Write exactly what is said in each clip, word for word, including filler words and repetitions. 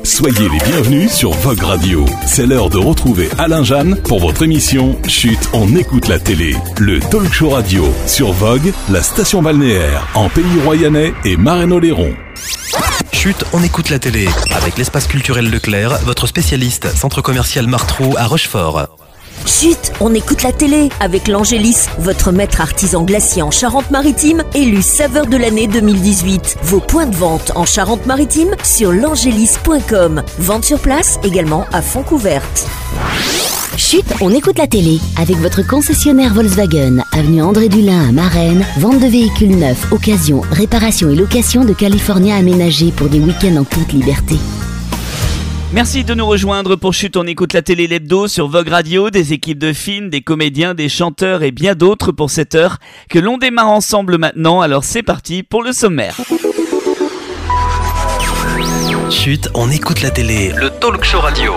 Soyez les bienvenus sur Vogue Radio. C'est l'heure de retrouver Alain Jeanne pour votre émission Chut, on écoute la télé. Le talk show radio sur Vogue, la station balnéaire en Pays Royannais et Marennes-Oléron. Chut, on écoute la télé avec l'espace culturel Leclerc, votre spécialiste centre commercial Martrou à Rochefort. Chut, on écoute la télé avec l'Angélis, votre maître artisan glacier en Charente-Maritime, élu saveur de l'année deux mille dix-huit. Vos points de vente en Charente-Maritime sur l'angélis point com. Vente sur place également à Fontcouverte. Chut, on écoute la télé avec votre concessionnaire Volkswagen, avenue André Dulin à Marennes. Vente de véhicules neufs, occasion, réparation et location de California aménagés pour des week-ends en toute liberté. Merci de nous rejoindre pour Chut, on écoute la télé l'hebdo sur Vogue Radio, des équipes de films, des comédiens, des chanteurs et bien d'autres pour cette heure que l'on démarre ensemble maintenant. Alors c'est parti pour le sommaire. Chut, on écoute la télé, le talk show radio.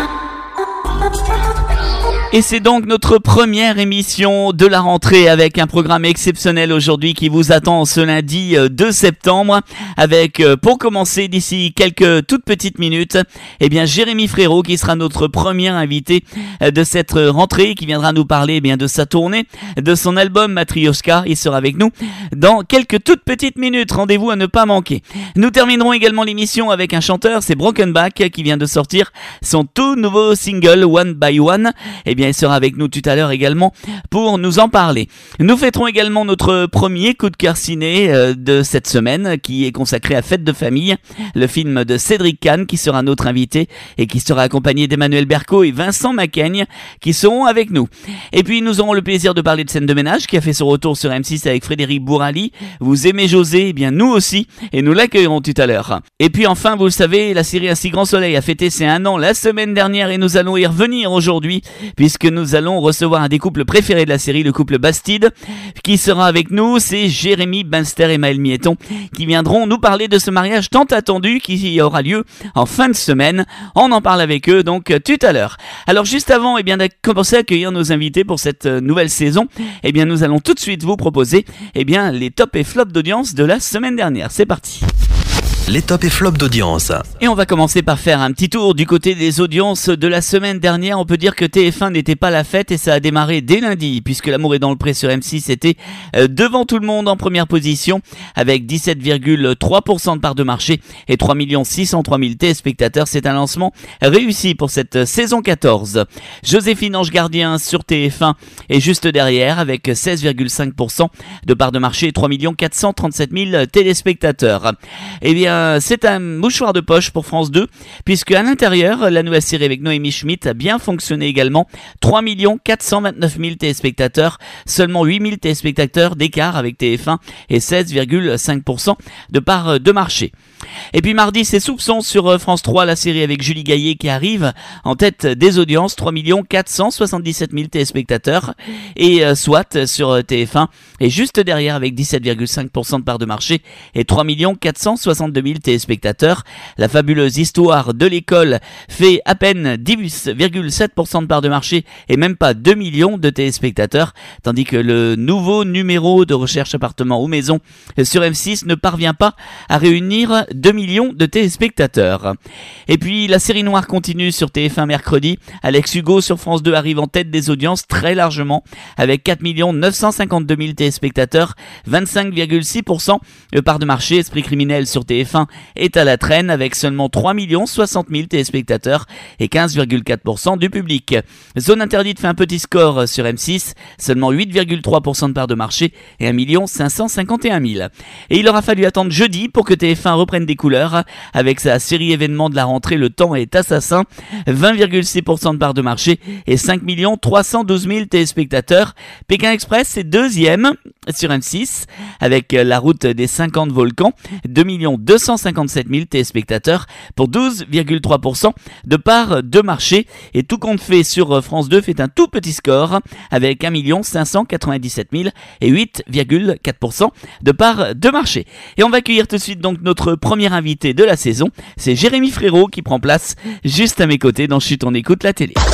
Et c'est donc notre première émission de la rentrée avec un programme exceptionnel aujourd'hui qui vous attend ce lundi deux septembre avec, pour commencer d'ici quelques toutes petites minutes, eh bien Jérémy Frérot qui sera notre premier invité de cette rentrée, qui viendra nous parler eh bien de sa tournée, de son album Matryoshka. Il sera avec nous dans quelques toutes petites minutes. Rendez-vous à ne pas manquer. Nous terminerons également l'émission avec un chanteur, c'est Brokenback qui vient de sortir son tout nouveau single One by One. Eh bien, il sera avec nous tout à l'heure également pour nous en parler. Nous fêterons également notre premier coup de cœur ciné euh, de cette semaine qui est consacré à Fête de famille, le film de Cédric Kahn qui sera notre invité et qui sera accompagné d'Emmanuel Berco et Vincent Macaigne qui seront avec nous. Et puis nous aurons le plaisir de parler de Scène de ménage qui a fait son retour sur M six avec Frédéric Bourali. Vous aimez José? Eh bien nous aussi et nous l'accueillerons tout à l'heure. Et puis enfin, vous le savez, la série Un si grand soleil a fêté ses un an la semaine dernière et nous allons y revenir aujourd'hui puisque nous allons recevoir un des couples préférés de la série, le couple Bastide, qui sera avec nous. C'est Jérémy Banster et Maël Miéton qui viendront nous parler de ce mariage tant attendu qui aura lieu en fin de semaine. On en parle avec eux donc tout à l'heure. Alors juste avant eh bien, de commencer à accueillir nos invités pour cette nouvelle saison, eh bien, nous allons tout de suite vous proposer eh bien, les tops et flops d'audience de la semaine dernière. C'est parti. Les tops et flops d'audience. Et on va commencer par faire un petit tour du côté des audiences de la semaine dernière. On peut dire que T F un n'était pas la fête et ça a démarré dès lundi puisque L'amour est dans le pré sur M six était devant tout le monde en première position avec dix-sept virgule trois pour cent de part de marché et trois millions six cent trois mille téléspectateurs. C'est un lancement réussi pour cette saison quatorze. Joséphine Ange Gardien sur T F un est juste derrière avec seize virgule cinq pour cent de part de marché et trois millions quatre cent trente-sept mille téléspectateurs. Eh bien, c'est un mouchoir de poche pour France deux, puisque à l'intérieur, la nouvelle série avec Noémie Schmidt a bien fonctionné également. trois millions quatre cent vingt-neuf mille téléspectateurs, seulement huit mille téléspectateurs d'écart avec T F un et seize virgule cinq pour cent de part de marché. Et puis mardi, c'est Soupçon sur France trois, la série avec Julie Gaillet qui arrive en tête des audiences, trois millions quatre cent soixante-dix-sept mille téléspectateurs, et euh, SWAT sur T F un est juste derrière avec dix-sept virgule cinq pour cent de part de marché et trois millions quatre cent soixante-deux mille téléspectateurs. La fabuleuse histoire de l'école fait à peine dix virgule sept pour cent de part de marché et même pas deux millions de téléspectateurs, tandis que le nouveau numéro de recherche appartement ou maison sur M six ne parvient pas à réunir deux millions de téléspectateurs. Et puis la série noire continue sur T F un mercredi. Alex Hugo sur France deux arrive en tête des audiences très largement avec quatre millions neuf cent cinquante-deux mille téléspectateurs, vingt-cinq virgule six pour cent de part de marché. Esprit criminel sur T F un est à la traîne avec seulement trois millions soixante mille téléspectateurs et quinze virgule quatre pour cent du public. Zone interdite fait un petit score sur M six, seulement huit virgule trois pour cent de part de marché et un million cinq cent cinquante et un mille. Et il aura fallu attendre jeudi pour que T F un reprenne des couleurs avec sa série événement de la rentrée Le Temps est assassin, vingt virgule six pour cent de part de marché et cinq millions trois cent douze mille téléspectateurs. Pékin Express est deuxième sur M six avec La Route des cinquante volcans, deux millions deux cent cinquante-sept mille téléspectateurs pour douze virgule trois pour cent de part de marché. Et tout compte fait sur France deux fait un tout petit score avec un million cinq cent quatre-vingt-dix-sept mille et huit virgule quatre pour cent de part de marché. Et on va accueillir tout de suite donc notre premier invité de la saison, c'est Jérémy Frérot qui prend place juste à mes côtés dans Chut, on écoute la télé.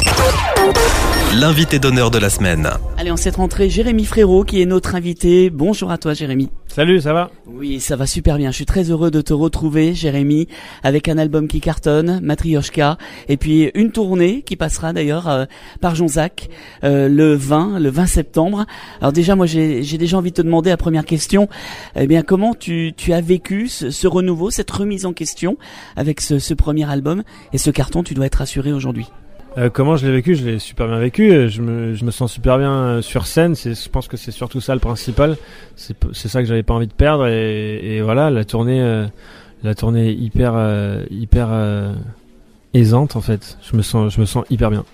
L'invité d'honneur de la semaine. Allez, en cette rentrée, Jérémy Frérot qui est notre invité. Bonjour à toi Jérémy. Salut, ça va ? Oui, ça va super bien. Je suis très heureux de te retrouver, Jérémy, avec un album qui cartonne, Matrioshka, et puis une tournée qui passera d'ailleurs euh, par Jonzac euh, le vingt, le vingt septembre. Alors déjà, moi, j'ai, j'ai déjà envie de te demander la première question. Eh bien, comment tu, tu as vécu ce, ce renouveau, cette remise en question avec ce, ce premier album et ce carton? Tu dois être rassuré aujourd'hui. Euh, comment je l'ai vécu ? Je l'ai super bien vécu. Je me, je me sens super bien sur scène. C'est, je pense que c'est surtout ça le principal. C'est, c'est ça que j'avais pas envie de perdre. Et, et voilà, la tournée, euh, la tournée est hyper, euh, hyper euh, aisante en fait. Je me sens, je me sens hyper bien.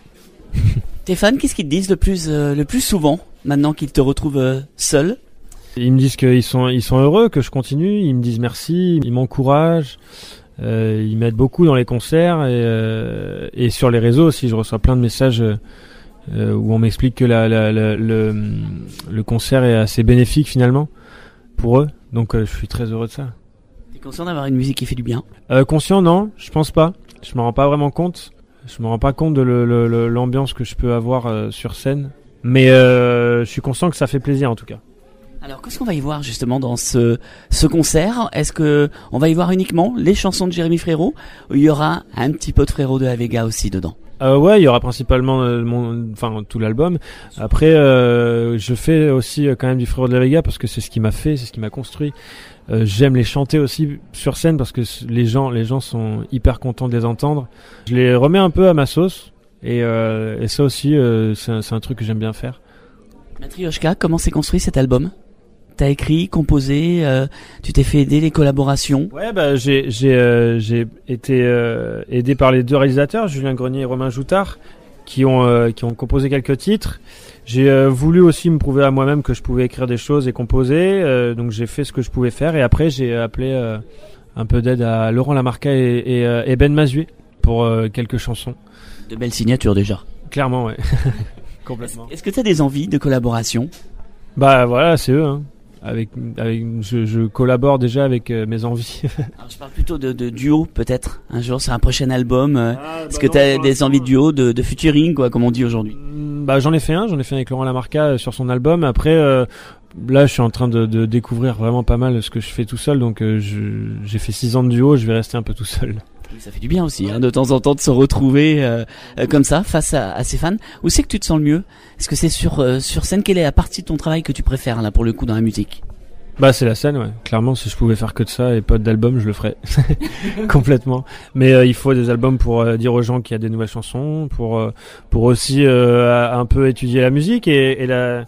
Tes fans, qu'est-ce qu'ils te disent le plus, euh, le plus souvent maintenant qu'ils te retrouvent euh, seul ? Ils me disent qu'ils sont, ils sont heureux que je continue. Ils me disent merci. Ils m'encouragent. Euh, ils m'aident beaucoup dans les concerts et, euh, et sur les réseaux aussi. Je reçois plein de messages euh, où on m'explique que la, la, la, le, le concert est assez bénéfique finalement pour eux. Donc euh, je suis très heureux de ça. T'es conscient d'avoir une musique qui fait du bien ? euh, Conscient, non, je pense pas. Je me rends pas vraiment compte. Je me rends pas compte de le, le, le, l'ambiance que je peux avoir euh, sur scène. Mais euh, je suis conscient que ça fait plaisir en tout cas. Alors, qu'est-ce qu'on va y voir justement dans ce, ce concert ? Est-ce que on va y voir uniquement les chansons de Jérémy Frérot ou il y aura un petit peu de Frérot de la Vega aussi dedans ? Euh, ouais, il y aura principalement euh, mon, enfin tout l'album. Après, euh, je fais aussi euh, quand même du Frérot de la Vega parce que c'est ce qui m'a fait, c'est ce qui m'a construit. Euh, j'aime les chanter aussi sur scène parce que les gens, les gens sont hyper contents de les entendre. Je les remets un peu à ma sauce et, euh, et ça aussi, euh, c'est, un, c'est un truc que j'aime bien faire. Matrioshka, comment s'est construit cet album ? T'as écrit, composé, euh, tu t'es fait aider les collaborations ? Ouais, bah j'ai j'ai euh, j'ai été euh, aidé par les deux réalisateurs, Julien Grenier et Romain Joutard, qui ont euh, qui ont composé quelques titres. J'ai euh, voulu aussi me prouver à moi-même que je pouvais écrire des choses et composer, euh, donc j'ai fait ce que je pouvais faire et après j'ai appelé euh, un peu d'aide à Laurent Lamarca et, et, euh, et Ben Mazué pour euh, quelques chansons. De belles signatures déjà. Clairement, ouais. Complètement. Est-ce que t'as des envies de collaboration ? Bah voilà, c'est eux, hein. Avec, avec, je, je collabore déjà avec euh, mes envies. Alors, je parle plutôt de, de duo, peut-être, un jour, sur un prochain album. Euh, ah, Est-ce bah que non, tu as des envies de euh... duo, de, de featuring, quoi, comme on dit aujourd'hui ? Bah j'en ai fait un, j'en ai fait avec Laurent Lamarca euh, sur son album. Après, euh, là, je suis en train de, de découvrir vraiment pas mal ce que je fais tout seul. Donc, euh, je, j'ai fait six ans de duo, je vais rester un peu tout seul. Ça fait du bien aussi, hein, de temps en temps, de se retrouver euh, euh, comme ça, face à, à ses fans. Où c'est que tu te sens le mieux ? Est-ce que c'est sur, euh, sur scène ? Quelle est la partie de ton travail que tu préfères, là, pour le coup, dans la musique ? Bah c'est la scène, ouais. Clairement, si je pouvais faire que de ça et pas d'album, je le ferais complètement. Mais euh, il faut des albums pour euh, dire aux gens qu'il y a des nouvelles chansons, pour euh, pour aussi euh, un peu étudier la musique et, et la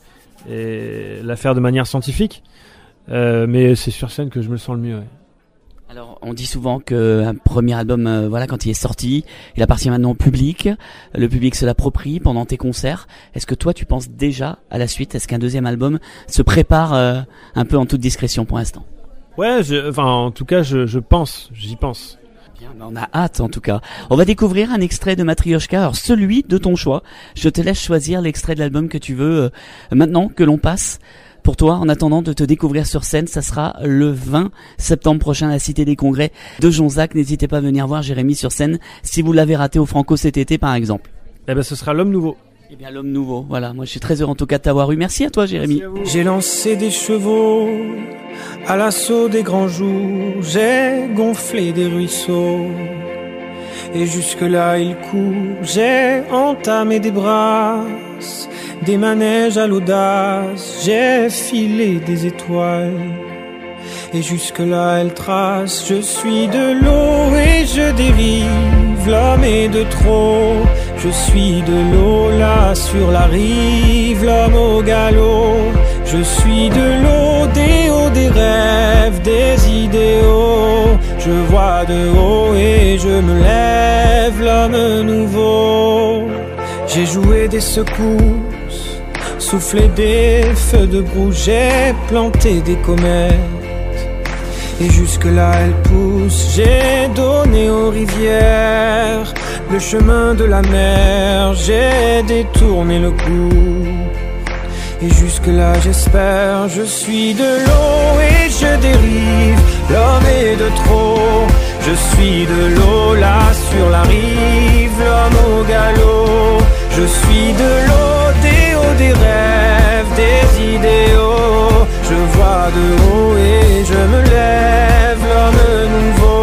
et la faire de manière scientifique. Euh, mais c'est sur scène que je me sens le mieux. Ouais. Alors, on dit souvent qu'un premier album, euh, voilà, quand il est sorti, il appartient maintenant au public. Le public se l'approprie pendant tes concerts. Est-ce que toi, tu penses déjà à la suite ? Est-ce qu'un deuxième album se prépare euh, un peu en toute discrétion pour l'instant ? Ouais, je, enfin, en tout cas, je, je pense, j'y pense. Bien, ben on a hâte en tout cas. On va découvrir un extrait de Matrioshka, alors celui de ton choix. Je te laisse choisir l'extrait de l'album que tu veux euh, maintenant que l'on passe. Pour toi, en attendant de te découvrir sur scène, ça sera le vingt septembre prochain à la Cité des Congrès de Jonzac. N'hésitez pas à venir voir Jérémy sur scène si vous l'avez raté au Franco cet été par exemple. Eh ben, ce sera l'homme nouveau. Eh bien, l'homme nouveau, voilà. Moi, je suis très heureux en tout cas de t'avoir eu. Merci à toi, Jérémy. J'ai lancé des chevaux à l'assaut des grands jours. J'ai gonflé des ruisseaux et jusque-là il court. J'ai entamé des brasses, des manèges à l'audace, j'ai filé des étoiles et jusque-là elle trace. Je suis de l'eau et je dérive, l'homme est de trop. Je suis de l'eau là sur la rive, l'homme au galop. Je suis de l'eau, des hauts, des rêves, des idéaux. Je vois de haut et je me lève, l'homme nouveau. J'ai joué des secousses, soufflé des feux de proue, j'ai planté des comètes et jusque-là elles poussent. J'ai donné aux rivières le chemin de la mer, j'ai détourné le cours et jusque-là j'espère. Je suis de l'eau et je dérive, l'homme est de trop. Je suis de l'eau là sur la rive, l'homme au galop. Je suis de l'eau, des hauts, des rêves, des idéaux. je vois de haut et je me lève, l'homme nouveau.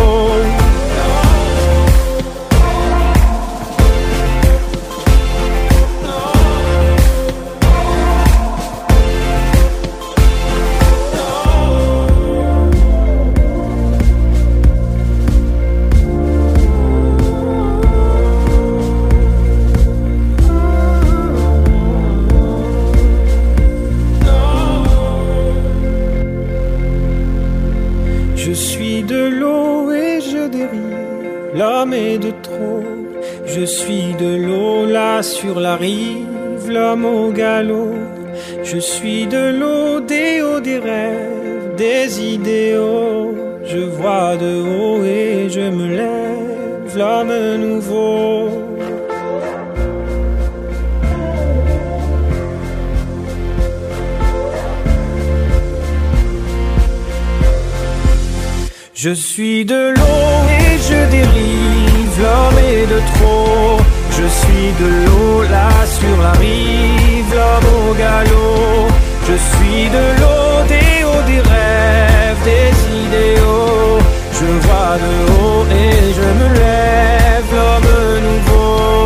Je suis de l'eau et je dérive, l'homme est de trop. Je suis de l'eau là sur la rive, l'homme au galop. Je suis de l'eau, des hauts, des rêves, des idéaux. Je vois de haut et je me lève, l'homme nouveau. Je suis de l'eau et je dérive, l'homme est de trop. Je suis de l'eau là sur la rive, l'homme au galop. Je suis de l'eau, des hauts, des rêves, des idéaux. Je vois de haut et je me lève, l'homme nouveau.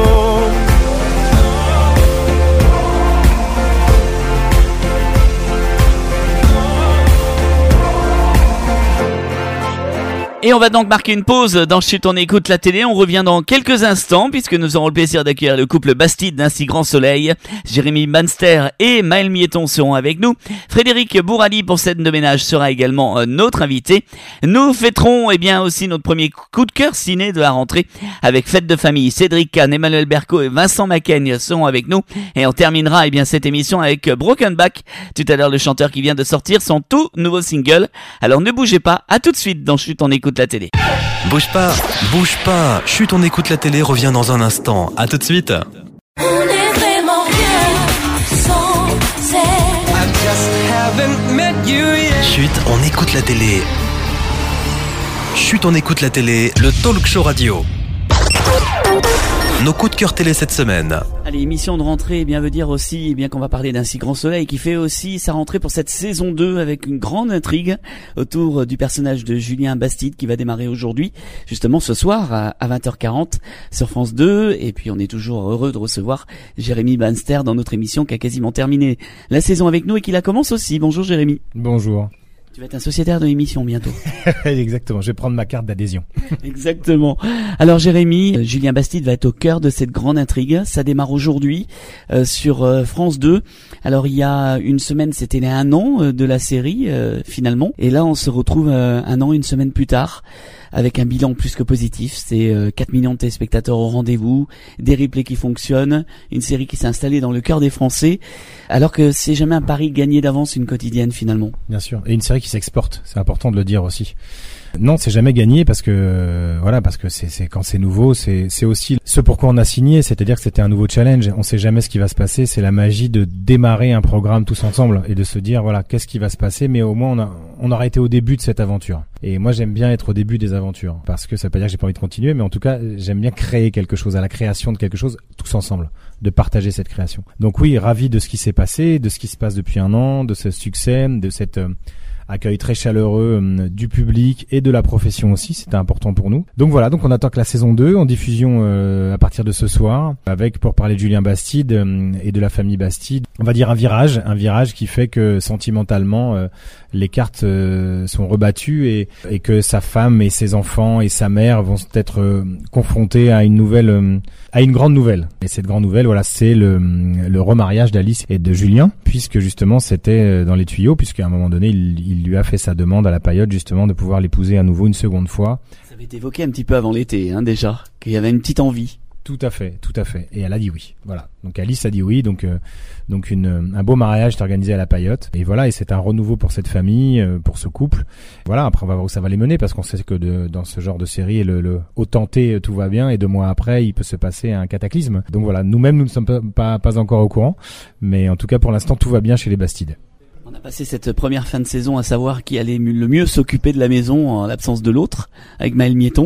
Et on va donc marquer une pause dans Chut, on écoute la télé. On revient dans quelques instants puisque nous aurons le plaisir d'accueillir le couple Bastide d'un si grand soleil. Jérémy Banster et Maël Miéton seront avec nous. Frédéric Bourali pour scène de ménage sera également euh, notre invité. Nous fêterons eh bien aussi notre premier coup de cœur ciné de la rentrée avec Fête de famille. Cédric Kahn, Emmanuel Berco et Vincent Macaigne seront avec nous. Et on terminera eh bien cette émission avec Broken Back. Tout à l'heure, le chanteur qui vient de sortir son tout nouveau single. Alors ne bougez pas, à tout de suite dans Chut, on écoute la télé. Bouge pas, bouge pas. Chut, on écoute la télé, revient dans un instant. À tout de suite. On est vraiment bien sans elle. I just haven't met you yet. Chut, on écoute la télé. Chut, on écoute la télé, le talk show radio. Nos coups de cœur télé cette semaine. Allez, émission de rentrée, eh bien veut dire aussi eh bien qu'on va parler d'un si grand soleil qui fait aussi sa rentrée pour cette saison deux avec une grande intrigue autour du personnage de Julien Bastide qui va démarrer aujourd'hui, justement ce soir à vingt heures quarante sur France deux. Et puis on est toujours heureux de recevoir Jérémy Banster dans notre émission qui a quasiment terminé la saison avec nous et qui la commence aussi. Bonjour Jérémy. Bonjour. Tu vas être un sociétaire de l'émission bientôt. Exactement, je vais prendre ma carte d'adhésion. Exactement. Alors Jérémy, Julien Bastide va être au cœur de cette grande intrigue. Ça démarre aujourd'hui euh, sur euh, France deux. Alors il y a une semaine, c'était les un an euh, de la série euh, finalement. Et là on se retrouve euh, un an, une semaine plus tard avec un bilan plus que positif. C'est euh, quatre millions de téléspectateurs au rendez-vous, des replays qui fonctionnent, une série qui s'est installée dans le cœur des Français, alors que c'est jamais un pari gagné d'avance, une quotidienne finalement. Bien sûr, et une série qui s'exporte, c'est important de le dire aussi. Non, c'est jamais gagné parce que euh, voilà, parce que c'est, c'est quand c'est nouveau, c'est c'est aussi ce pourquoi on a signé, c'est-à-dire que c'était un nouveau challenge. On sait jamais ce qui va se passer. C'est la magie de démarrer un programme tous ensemble et de se dire voilà qu'est-ce qui va se passer, mais au moins on a on aura été au début de cette aventure. Et moi j'aime bien être au début des aventures parce que ça veut pas dire que j'ai pas envie de continuer, mais en tout cas j'aime bien créer quelque chose, à la création de quelque chose tous ensemble, de partager cette création. Donc oui, ravi de ce qui s'est passé, de ce qui se passe depuis un an, de ce succès, de cette euh, accueil très chaleureux euh, du public et de la profession aussi, c'était important pour nous. Donc voilà, donc on attend que la saison deux en diffusion euh, à partir de ce soir, avec pour parler de Julien Bastide euh, et de la famille Bastide, on va dire un virage, un virage qui fait que sentimentalement euh, les cartes euh, sont rebattues et, et que sa femme et ses enfants et sa mère vont être euh, confrontés à une nouvelle, euh, à une grande nouvelle. Et cette grande nouvelle, voilà, c'est le, le remariage d'Alice et de Julien, puisque justement c'était dans les tuyaux, puisqu'à un moment donné il, il lui a fait sa demande à la Paillote justement de pouvoir l'épouser à nouveau une seconde fois. Ça avait été évoqué un petit peu avant l'été, hein, déjà, qu'il y avait une petite envie. Tout à fait, tout à fait. Et elle a dit oui. Voilà. Donc Alice a dit oui. Donc euh, donc une un beau mariage est organisé à la Paillote. Et voilà. Et c'est un renouveau pour cette famille, euh, pour ce couple. Voilà. Après on va voir où ça va les mener parce qu'on sait que de, dans ce genre de série, le, le au tenté tout va bien et deux mois après il peut se passer un cataclysme. Donc voilà. Nous-mêmes nous ne sommes pas pas, pas encore au courant, mais en tout cas pour l'instant tout va bien chez les Bastides. On a passé cette première fin de saison à savoir qui allait le mieux s'occuper de la maison en l'absence de l'autre, avec Maël Miéton.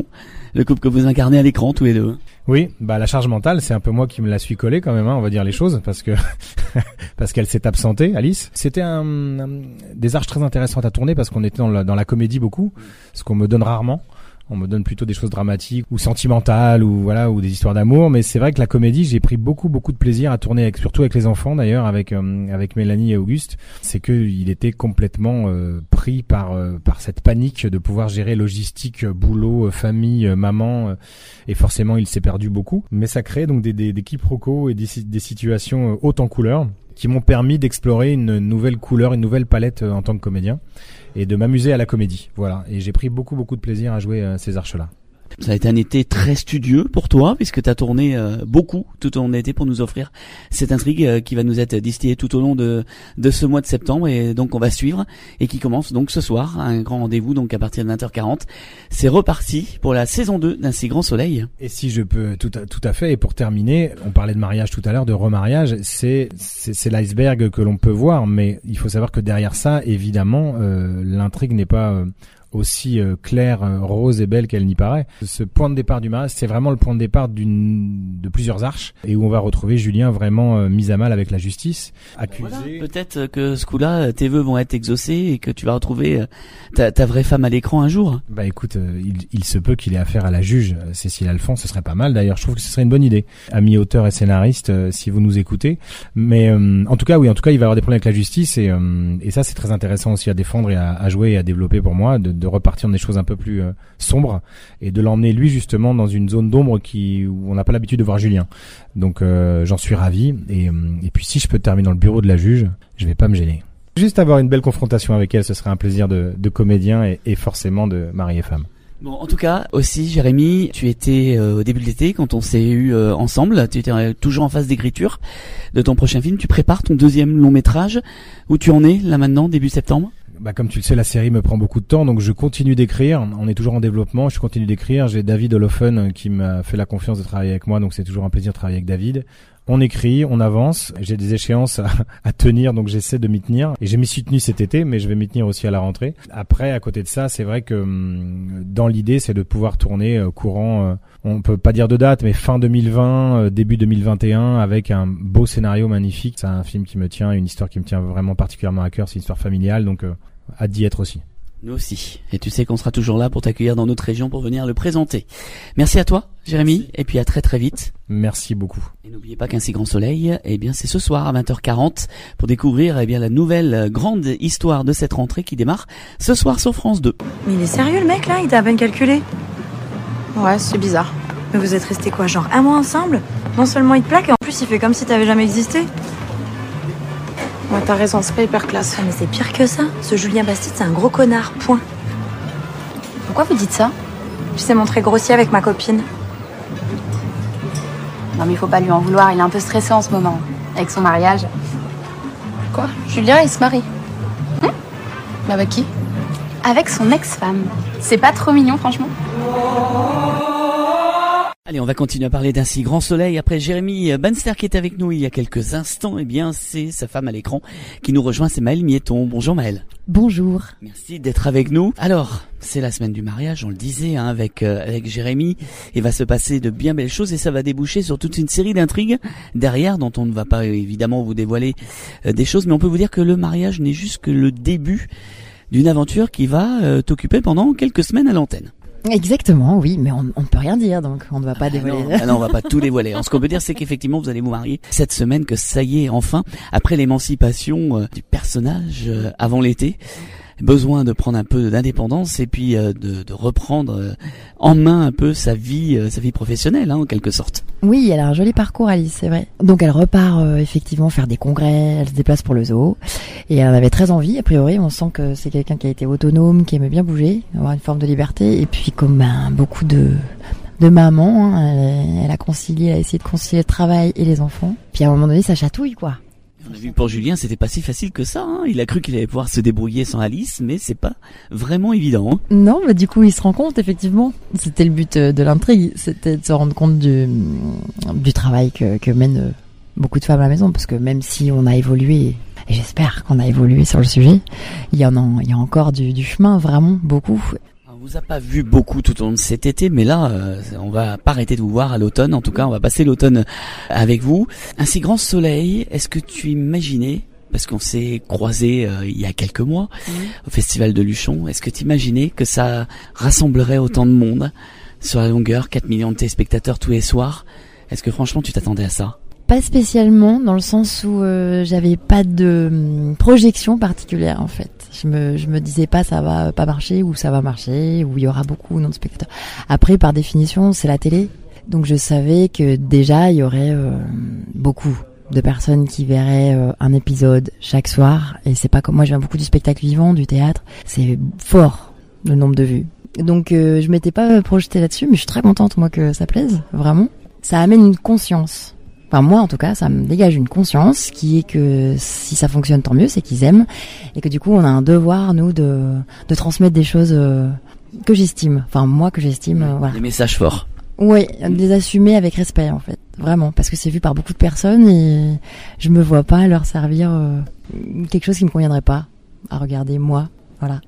le couple que vous incarnez à l'écran tous les deux. Oui, bah la charge mentale, c'est un peu moi qui me la suis collée quand même, hein, on va dire les choses, parce que parce qu'elle s'est absentée, Alice. C'était un, un des arches très intéressantes à tourner parce qu'on était dans la, dans la comédie beaucoup, ce qu'on me donne rarement. On me donne plutôt des choses dramatiques ou sentimentales ou voilà ou des histoires d'amour, mais c'est vrai que la comédie, j'ai pris beaucoup beaucoup de plaisir à tourner, avec, surtout avec les enfants d'ailleurs, avec euh, avec Mélanie et Auguste. C'est que il était complètement euh, pris par euh, par cette panique de pouvoir gérer logistique, boulot, famille, maman, euh, et forcément il s'est perdu beaucoup. Mais ça crée donc des des, des quiproquos et des des situations hautes en couleurs qui m'ont permis d'explorer une nouvelle couleur, une nouvelle palette en tant que comédien et de m'amuser à la comédie. Voilà. Et j'ai pris beaucoup, beaucoup de plaisir à jouer euh, ces arches-là. Ça a été un été très studieux pour toi, puisque tu as tourné euh, beaucoup tout au long de l'été pour nous offrir cette intrigue euh, qui va nous être distillée tout au long de de ce mois de septembre, et donc on va suivre, et qui commence donc ce soir, un grand rendez-vous donc à partir de vingt heures quarante. C'est reparti pour la saison deux d'Un si grand soleil. Et si je peux tout à, tout à fait, et pour terminer, on parlait de mariage tout à l'heure, de remariage, c'est c'est, c'est l'iceberg que l'on peut voir, mais il faut savoir que derrière ça, évidemment, euh, l'intrigue n'est pas euh, aussi euh, claire, euh, rose et belle qu'elle n'y paraît. Ce point de départ du mariage, c'est vraiment le point de départ d'une de plusieurs arches, et où on va retrouver Julien vraiment euh, mis à mal avec la justice, accusé. Voilà, peut-être que ce coup-là, tes vœux vont être exaucés et que tu vas retrouver euh, ta, ta vraie femme à l'écran un jour. Bah écoute, euh, il, il se peut qu'il ait affaire à la juge euh, Cécile Alphonse, ce serait pas mal d'ailleurs, je trouve que ce serait une bonne idée. Amis auteurs et scénaristes, euh, si vous nous écoutez. Mais euh, en tout cas, oui, en tout cas, il va avoir des problèmes avec la justice, et, euh, et ça c'est très intéressant aussi à défendre et à, à jouer et à développer pour moi, de de repartir dans des choses un peu plus euh, sombres et de l'emmener lui justement dans une zone d'ombre qui où on n'a pas l'habitude de voir Julien. Donc euh, j'en suis ravi, et, et puis si je peux terminer dans le bureau de la juge, je vais pas me gêner. Juste avoir une belle confrontation avec elle, ce serait un plaisir de, de comédien et, et forcément de mari et femme. Bon, en tout cas, aussi, Jérémy, tu étais euh, au début de l'été, quand on s'est eu euh, ensemble, tu étais euh, toujours en phase d'écriture de ton prochain film. Tu prépares ton deuxième long métrage. Où tu en es, là maintenant, début septembre? Bah, comme tu le sais, la série me prend beaucoup de temps, donc je continue d'écrire. On est toujours en développement, je continue d'écrire. J'ai David Olofen qui m'a fait la confiance de travailler avec moi, donc c'est toujours un plaisir de travailler avec David. On écrit, on avance. J'ai des échéances à, à tenir, donc j'essaie de m'y tenir. Et je m'y suis tenu cet été, mais je vais m'y tenir aussi à la rentrée. Après, à côté de ça, c'est vrai que hum, dans l'idée, c'est de pouvoir tourner euh, courant, euh, on peut pas dire de date, mais fin deux mille vingt, euh, début deux mille vingt et un, avec un beau scénario magnifique. C'est un film qui me tient, une histoire qui me tient vraiment particulièrement à cœur. C'est une histoire familiale, donc euh, hâte d'y être aussi. Nous aussi. Et tu sais qu'on sera toujours là pour t'accueillir dans notre région pour venir le présenter. Merci à toi, Jérémy. Merci. Et puis à très très vite. Merci beaucoup. Et n'oubliez pas qu'Un si grand soleil, eh bien, c'est ce soir à vingt heures quarante pour découvrir, eh bien, la nouvelle grande histoire de cette rentrée qui démarre ce soir sur France deux. Mais il est sérieux le mec là? Il t'a à peine calculé? Ouais, c'est bizarre. Mais vous êtes restés quoi, genre un mois ensemble? Non seulement il te plaque, et en plus il fait comme si t'avais jamais existé. Ouais, t'as raison, c'est pas hyper classe. Ah, mais c'est pire que ça. Ce Julien Bastide, c'est un gros connard, point. Pourquoi vous dites ça? Je sais montrer grossier avec ma copine. Non mais il faut pas lui en vouloir, il est un peu stressé en ce moment, avec son mariage. Quoi? Julien, il se marie? Hum? Mais avec qui? Avec son ex-femme. C'est pas trop mignon, franchement? Allez, on va continuer à parler d'Un si grand soleil. Après Jérémy Banster qui est avec nous il y a quelques instants, eh bien, c'est sa femme à l'écran qui nous rejoint, c'est Maëlle Mietton. Bonjour Maëlle. Bonjour. Merci d'être avec nous. Alors, c'est la semaine du mariage, on le disait, hein, avec euh, avec Jérémy. Il va se passer de bien belles choses et ça va déboucher sur toute une série d'intrigues derrière dont on ne va pas euh, évidemment vous dévoiler euh, des choses, mais on peut vous dire que le mariage n'est juste que le début d'une aventure qui va euh, t'occuper pendant quelques semaines à l'antenne. Exactement, oui, mais on ne peut rien dire, donc on ne va pas ah dévoiler. Non, ah non, on va pas tout dévoiler. Alors, ce qu'on peut dire, c'est qu'effectivement, vous allez vous marier cette semaine, que ça y est, enfin, après l'émancipation euh, du personnage euh, avant l'été, besoin de prendre un peu d'indépendance et puis euh, de, de reprendre euh, en main un peu sa vie, euh, sa vie professionnelle, hein, en quelque sorte. Oui, elle a un joli parcours, Alice, c'est vrai. Donc elle repart euh, effectivement faire des congrès, elle se déplace pour le zoo et elle en avait très envie. A priori, on sent que c'est quelqu'un qui a été autonome, qui aimait bien bouger, avoir une forme de liberté. Et puis comme ben, beaucoup de de mamans, hein, elle, elle a concilié, elle a essayé de concilier le travail et les enfants. Puis à un moment donné, ça chatouille, quoi. On a vu pour Julien, c'était pas si facile que ça, hein. Il a cru qu'il allait pouvoir se débrouiller sans Alice, mais c'est pas vraiment évident, hein. Non, bah du coup, il se rend compte, effectivement. C'était le but de l'intrigue, c'était de se rendre compte du, du travail que, que mènent beaucoup de femmes à la maison, parce que même si on a évolué, et j'espère qu'on a évolué sur le sujet, il y en a, il y a encore du, du chemin, vraiment, beaucoup. Vous vous a pas vu beaucoup tout au long de cet été, mais là, euh, on va pas arrêter de vous voir à l'automne. En tout cas, on va passer l'automne avec vous. Un si grand soleil, est-ce que tu imaginais, parce qu'on s'est croisés euh, il y a quelques mois mmh. au Festival de Luchon, est-ce que tu imaginais que ça rassemblerait autant de monde sur la longueur, quatre millions de téléspectateurs tous les soirs? Est-ce que franchement, tu t'attendais à ça? Pas spécialement, dans le sens où euh, j'avais pas de euh, projection particulière en fait. Je me je me disais pas ça va pas marcher ou ça va marcher ou il y aura beaucoup ou non de spectateurs. Après, par définition, c'est la télé, donc je savais que déjà il y aurait euh, beaucoup de personnes qui verraient euh, un épisode chaque soir. Et c'est pas comme moi, je viens beaucoup du spectacle vivant, du théâtre. C'est fort le nombre de vues. Donc euh, je m'étais pas projetée là-dessus, mais je suis très contente moi que ça plaise vraiment. Ça amène une conscience. Enfin, moi, en tout cas, ça me dégage une conscience qui est que si ça fonctionne, tant mieux, c'est qu'ils aiment. Et que du coup, on a un devoir, nous, de, de transmettre des choses euh, que j'estime. Enfin, moi, que j'estime, euh, voilà. Des messages forts. Oui, de les assumer avec respect, en fait. Vraiment. Parce que c'est vu par beaucoup de personnes et je me vois pas leur servir euh, quelque chose qui me conviendrait pas à regarder, moi. Voilà.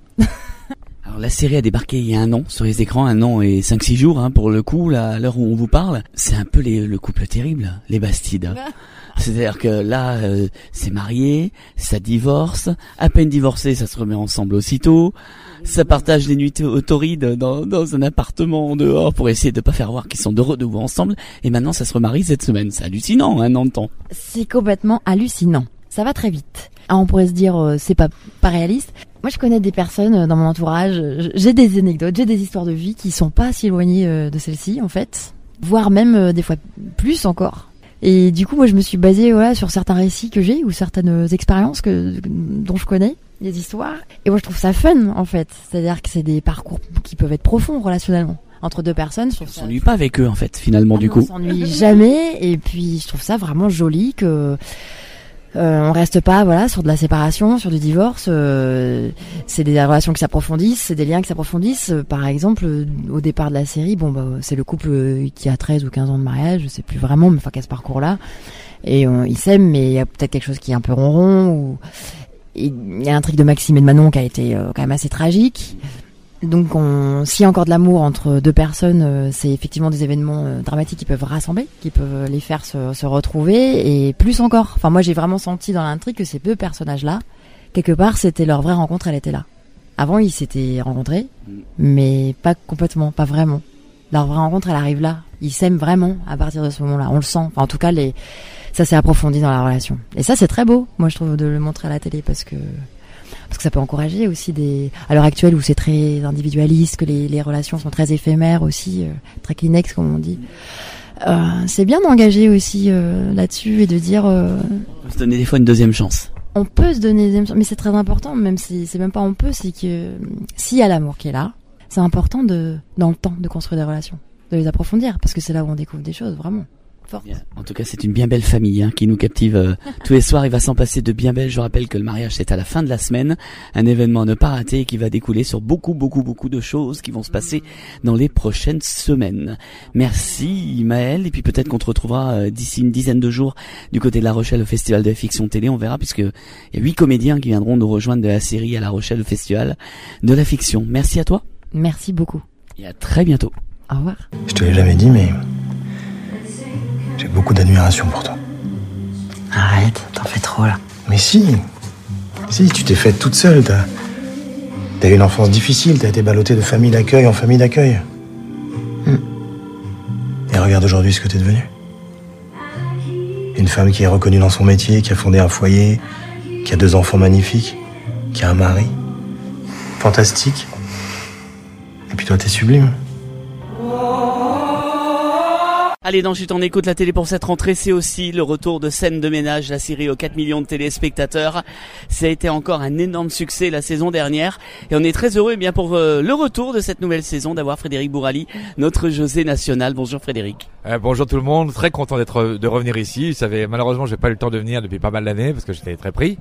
Alors la série a débarqué il y a un an sur les écrans, un an et cinq six jours hein, pour le coup, là, à l'heure où on vous parle. C'est un peu les, le couple terrible, les Bastides. C'est-à-dire que là, euh, c'est marié, ça divorce, à peine divorcé, ça se remet ensemble aussitôt, ça partage les nuits torrides dans, dans un appartement dehors pour essayer de pas faire voir qu'ils sont heureux de vous ensemble, et maintenant ça se remarie cette semaine. C'est hallucinant, un an de temps. C'est complètement hallucinant. Ça va très vite. Ah, on pourrait se dire, euh, c'est pas, pas réaliste. Moi, je connais des personnes dans mon entourage, j'ai des anecdotes, j'ai des histoires de vie qui sont pas si éloignées de celles-ci, en fait. Voire même, des fois, plus encore. Et du coup, moi, je me suis basée, voilà, sur certains récits que j'ai, ou certaines expériences que, dont je connais, des histoires. Et moi, je trouve ça fun, en fait. C'est-à-dire que c'est des parcours qui peuvent être profonds, relationnellement. Entre deux personnes. On s'ennuie pas avec eux, en fait, finalement, ah, du coup. coup. On s'ennuie jamais, et puis, je trouve ça vraiment joli que, Euh, on reste pas voilà sur de la séparation, sur du divorce. Euh, c'est des relations qui s'approfondissent, c'est des liens qui s'approfondissent. Euh, par exemple, euh, au départ de la série, bon bah c'est le couple euh, qui a treize ou quinze ans de mariage, je sais plus vraiment, mais enfin qu'à ce parcours-là. Et euh, ils s'aiment, mais il y a peut-être quelque chose qui est un peu ronron. Ou il y a un truc de Maxime et de Manon qui a été euh, quand même assez tragique. Donc, on, s'il y a encore de l'amour entre deux personnes, euh, c'est effectivement des événements euh, dramatiques qui peuvent rassembler, qui peuvent les faire se, se retrouver, et plus encore. Enfin, moi, j'ai vraiment senti dans l'intrigue que ces deux personnages-là, quelque part, c'était leur vraie rencontre, elle était là. Avant, ils s'étaient rencontrés, mais pas complètement, pas vraiment. Leur vraie rencontre, elle arrive là. Ils s'aiment vraiment à partir de ce moment-là. On le sent. Enfin, en tout cas, les, ça s'est approfondi dans la relation. Et ça, c'est très beau, moi, je trouve, de le montrer à la télé, parce que parce que ça peut encourager aussi des, à l'heure actuelle où c'est très individualiste, que les, les relations sont très éphémères aussi, euh, très Kleenex comme on dit. Euh, c'est bien d'engager aussi euh, là-dessus et de dire. Euh, on peut se donner des fois une deuxième chance. On peut se donner une deuxième chance, mais c'est très important. Même si c'est même pas on peut, c'est que euh, s'il y a l'amour qui est là, c'est important de dans le temps de construire des relations, de les approfondir, parce que c'est là où on découvre des choses vraiment. Bien. En tout cas, c'est une bien belle famille hein, qui nous captive euh, tous les soirs. Il va s'en passer de bien belles. Je rappelle que le mariage, c'est à la fin de la semaine. Un événement à ne pas rater et qui va découler sur beaucoup, beaucoup, beaucoup de choses qui vont se passer dans les prochaines semaines. Merci Maëlle. Et puis peut-être qu'on te retrouvera euh, d'ici une dizaine de jours du côté de La Rochelle au Festival de la Fiction Télé. On verra puisque il y a huit comédiens qui viendront nous rejoindre de la série à La Rochelle au Festival de la Fiction. Merci à toi. Merci beaucoup. Et à très bientôt. Au revoir. Je te l'ai jamais dit, mais j'ai beaucoup d'admiration pour toi. Arrête, t'en fais trop là. Mais si, si, tu t'es faite toute seule. T'as, t'as eu une enfance difficile, t'as été ballottée de famille d'accueil en famille d'accueil. Hmm. Et regarde aujourd'hui ce que t'es devenue. Une femme qui est reconnue dans son métier, qui a fondé un foyer, qui a deux enfants magnifiques, qui a un mari. Fantastique. Et puis toi, t'es sublime. Allez, dans Chut, on écoute la télé pour cette rentrée, c'est aussi le retour de Scène de ménage, la série aux quatre millions de téléspectateurs. Ça a été encore un énorme succès la saison dernière et on est très heureux eh bien pour euh, le retour de cette nouvelle saison d'avoir Frédéric Bourali, notre José national. Bonjour Frédéric. Euh, bonjour tout le monde, très content d'être de revenir ici. Vous savez, malheureusement, j'ai pas eu le temps de venir depuis pas mal d'années parce que j'étais très pris.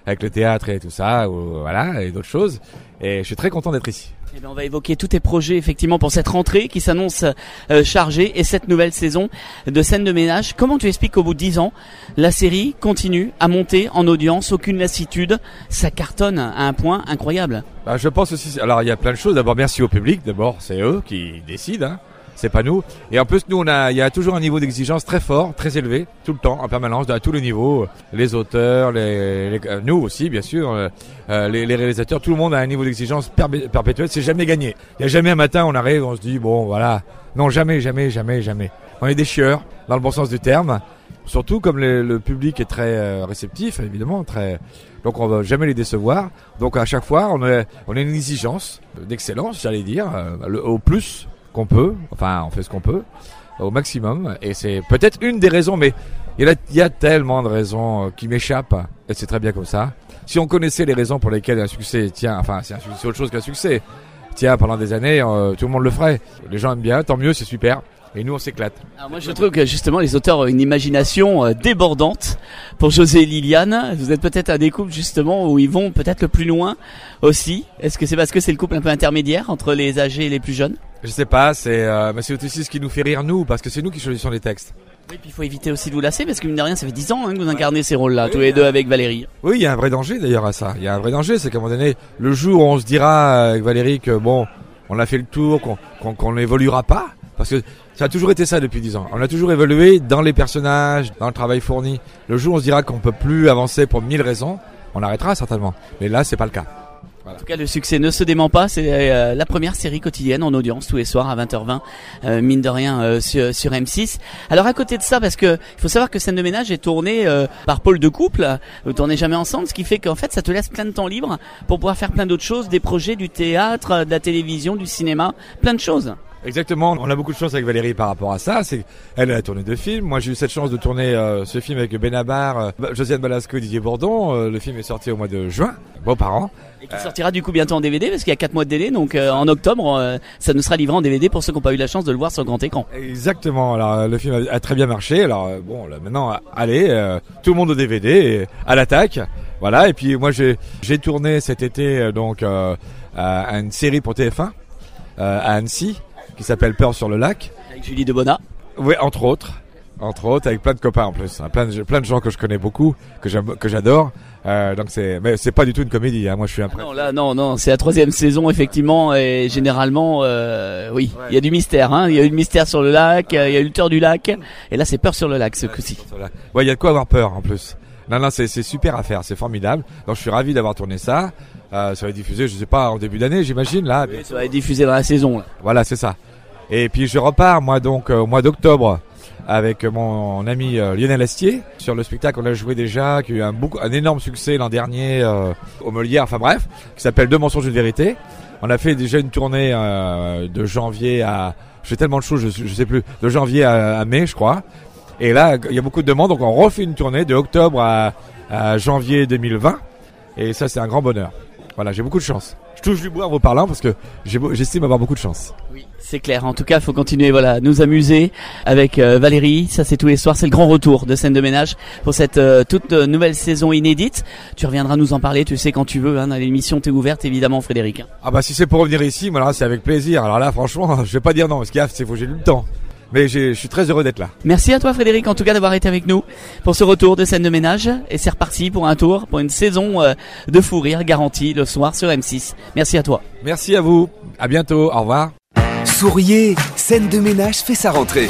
avec le théâtre et tout ça, ou, voilà, et d'autres choses. Et je suis très content d'être ici. Eh bien, on va évoquer tous tes projets effectivement pour cette rentrée qui s'annonce euh, chargée et cette nouvelle saison de Scène de ménage. Comment tu expliques qu'au bout de dix ans, la série continue à monter en audience, aucune lassitude, ça cartonne à un point incroyable? Bah, je pense aussi, alors il y a plein de choses. D'abord, merci au public. D'abord, c'est eux qui décident, hein. C'est pas nous. Et en plus, nous, on a, il y a toujours un niveau d'exigence très fort, très élevé, tout le temps, en permanence, à tous les niveaux. Les auteurs, les, les nous aussi, bien sûr, euh, les, les réalisateurs, tout le monde a un niveau d'exigence perpé- perpétuel. C'est jamais gagné. Il y a jamais un matin, on arrive, on se dit, bon, voilà. Non, jamais, jamais, jamais, jamais. On est des chieurs, dans le bon sens du terme. Surtout comme le, le public est très euh, réceptif, évidemment, très. Donc on va jamais les décevoir. Donc à chaque fois, on a, on a une exigence d'excellence, j'allais dire, euh, le, au plus qu'on peut. Enfin, on fait ce qu'on peut au maximum. Et c'est peut-être une des raisons, mais il y a, il y a tellement de raisons qui m'échappent. Et c'est très bien comme ça. Si on connaissait les raisons pour lesquelles un succès tient, enfin, c'est, un, c'est autre chose qu'un succès. Tiens, pendant des années, euh, tout le monde le ferait. Les gens aiment bien, tant mieux, c'est super. Et nous, on s'éclate. Alors moi, je trouve que justement, les auteurs ont une imagination euh, débordante. Pour José et Liliane, vous êtes peut-être un des couples justement où ils vont peut-être le plus loin aussi. Est-ce que c'est parce que c'est le couple un peu intermédiaire entre les âgés et les plus jeunes? Je sais pas, c'est, euh, mais c'est aussi ce qui nous fait rire nous, parce que c'est nous qui choisissons les textes. Oui, puis il faut éviter aussi de vous lasser, parce que mine de rien, ça fait dix ans hein, que vous incarnez ces rôles-là, oui, tous les deux avec Valérie. Oui, il y a un vrai danger d'ailleurs à ça. Il y a un vrai danger, c'est qu'à un moment donné, le jour où on se dira avec Valérie que bon, on a fait le tour, qu'on, qu'on, qu'on n'évoluera pas, parce que ça a toujours été ça depuis dix ans. On a toujours évolué dans les personnages, dans le travail fourni. Le jour où on se dira qu'on peut plus avancer pour mille raisons, on arrêtera certainement. Mais là, c'est pas le cas. Voilà. En tout cas, le succès ne se dément pas. C'est euh, la première série quotidienne en audience tous les soirs à vingt heures vingt, euh, mine de rien, euh, sur, sur M six. Alors à côté de ça, parce que il faut savoir que Scène de ménage est tournée euh, par Paul de Couple. Vous tournez jamais ensemble, ce qui fait qu'en fait, ça te laisse plein de temps libre pour pouvoir faire plein d'autres choses, des projets, du théâtre, de la télévision, du cinéma, plein de choses. Exactement, on a beaucoup de chance avec Valérie par rapport à ça. C'est elle a tourné deux films. Moi, j'ai eu cette chance de tourner euh, ce film avec Benabar, euh, Josiane Balasco et Didier Bourdon. Euh, le film est sorti au mois de juin, beaux parents. Et qui sortira du coup bientôt en D V D parce qu'il y a quatre mois de délai. Donc euh, en octobre, euh, ça nous sera livré en D V D pour ceux qui n'ont pas eu la chance de le voir sur grand écran. Exactement. Alors le film a, a très bien marché. Alors euh, bon, là, maintenant, allez, euh, tout le monde au D V D, et à l'attaque. Voilà. Et puis moi, j'ai j'ai tourné cet été euh, donc euh, à une série pour T F un euh, à Annecy, qui s'appelle Peur sur le lac. Avec Julie Debona. Oui, entre autres. Entre autres, avec plein de copains en plus. Hein, plein, de, plein de gens que je connais beaucoup, que, j'aime, que j'adore. Euh, donc c'est, mais c'est pas du tout une comédie. Hein. Moi, je suis un ah non, là, non, non, c'est la troisième saison effectivement, et généralement, euh, oui, il ouais. y a du mystère. Hein. Il y a eu le mystère sur le lac, il y a eu le tueur du lac, et là, c'est Peur sur le lac ce ouais, coup-ci. Ouais, il y a de quoi avoir peur en plus. Non, non, c'est, c'est super à faire, c'est formidable. Donc je suis ravi d'avoir tourné ça. Euh, ça va être diffusé, je sais pas, en début d'année, j'imagine là. Oui, ça va être diffusé dans la saison. Là. Voilà, c'est ça. Et puis je repars moi donc euh, au mois d'octobre avec mon ami euh, Lionel Astier sur le spectacle qu'on a joué déjà, qui a eu un, beaucoup, un énorme succès l'an dernier euh, au Molière, enfin bref, qui s'appelle Deux mensonges, une vérité. On a fait déjà une tournée euh, de janvier à, je fais tellement de choses, je, je sais plus, de janvier à, à mai, je crois. Et là, il y a beaucoup de demandes, donc on refait une tournée de octobre à, à janvier deux mille vingt. Et ça, c'est un grand bonheur. Voilà, j'ai beaucoup de chance. Je touche du bois en vous parlant parce que j'ai, j'estime avoir beaucoup de chance. Oui, c'est clair. En tout cas, il faut continuer, voilà, à nous amuser avec euh, Valérie. Ça, c'est tous les soirs. C'est le grand retour de Scène de ménage pour cette euh, toute euh, nouvelle saison inédite. Tu reviendras nous en parler, tu sais, quand tu veux. Hein, dans l'émission, t'es ouverte, évidemment, Frédéric. Ah bah si c'est pour revenir ici, moi là, c'est avec plaisir. Alors là, franchement, je vais pas dire non, parce qu'il y a, c'est faut j'ai eu le temps. Mais j'ai, je suis très heureux d'être là. Merci à toi Frédéric en tout cas d'avoir été avec nous pour ce retour de Scène de ménage. Et c'est reparti pour un tour, pour une saison euh, de fou rire garantie le soir sur M six. Merci à toi. Merci à vous, à bientôt, au revoir. Souriez, Scène de ménage fait sa rentrée.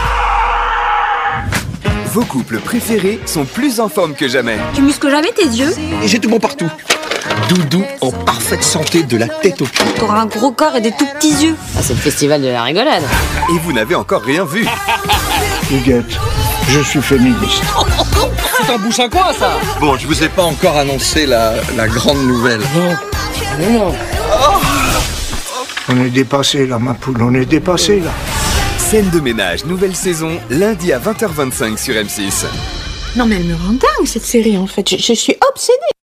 Vos couples préférés sont plus en forme que jamais. Tu muscles jamais tes yeux? Et j'ai tout bon partout. Doudou en parfaite santé de la tête aux pieds. T'auras un gros corps et des tout petits yeux. Ah, c'est le festival de la rigolade. Et vous n'avez encore rien vu. Huguette, je suis féministe. C'est un bouche à quoi ça? Bon, je vous ai pas encore annoncé la, la grande nouvelle. Non, non, non. On est dépassé là, ma poule, on est dépassé là. Scène de ménage, nouvelle saison, lundi à vingt heures vingt-cinq sur M six. Non mais elle me rend dingue cette série en fait, je, je suis obsédée.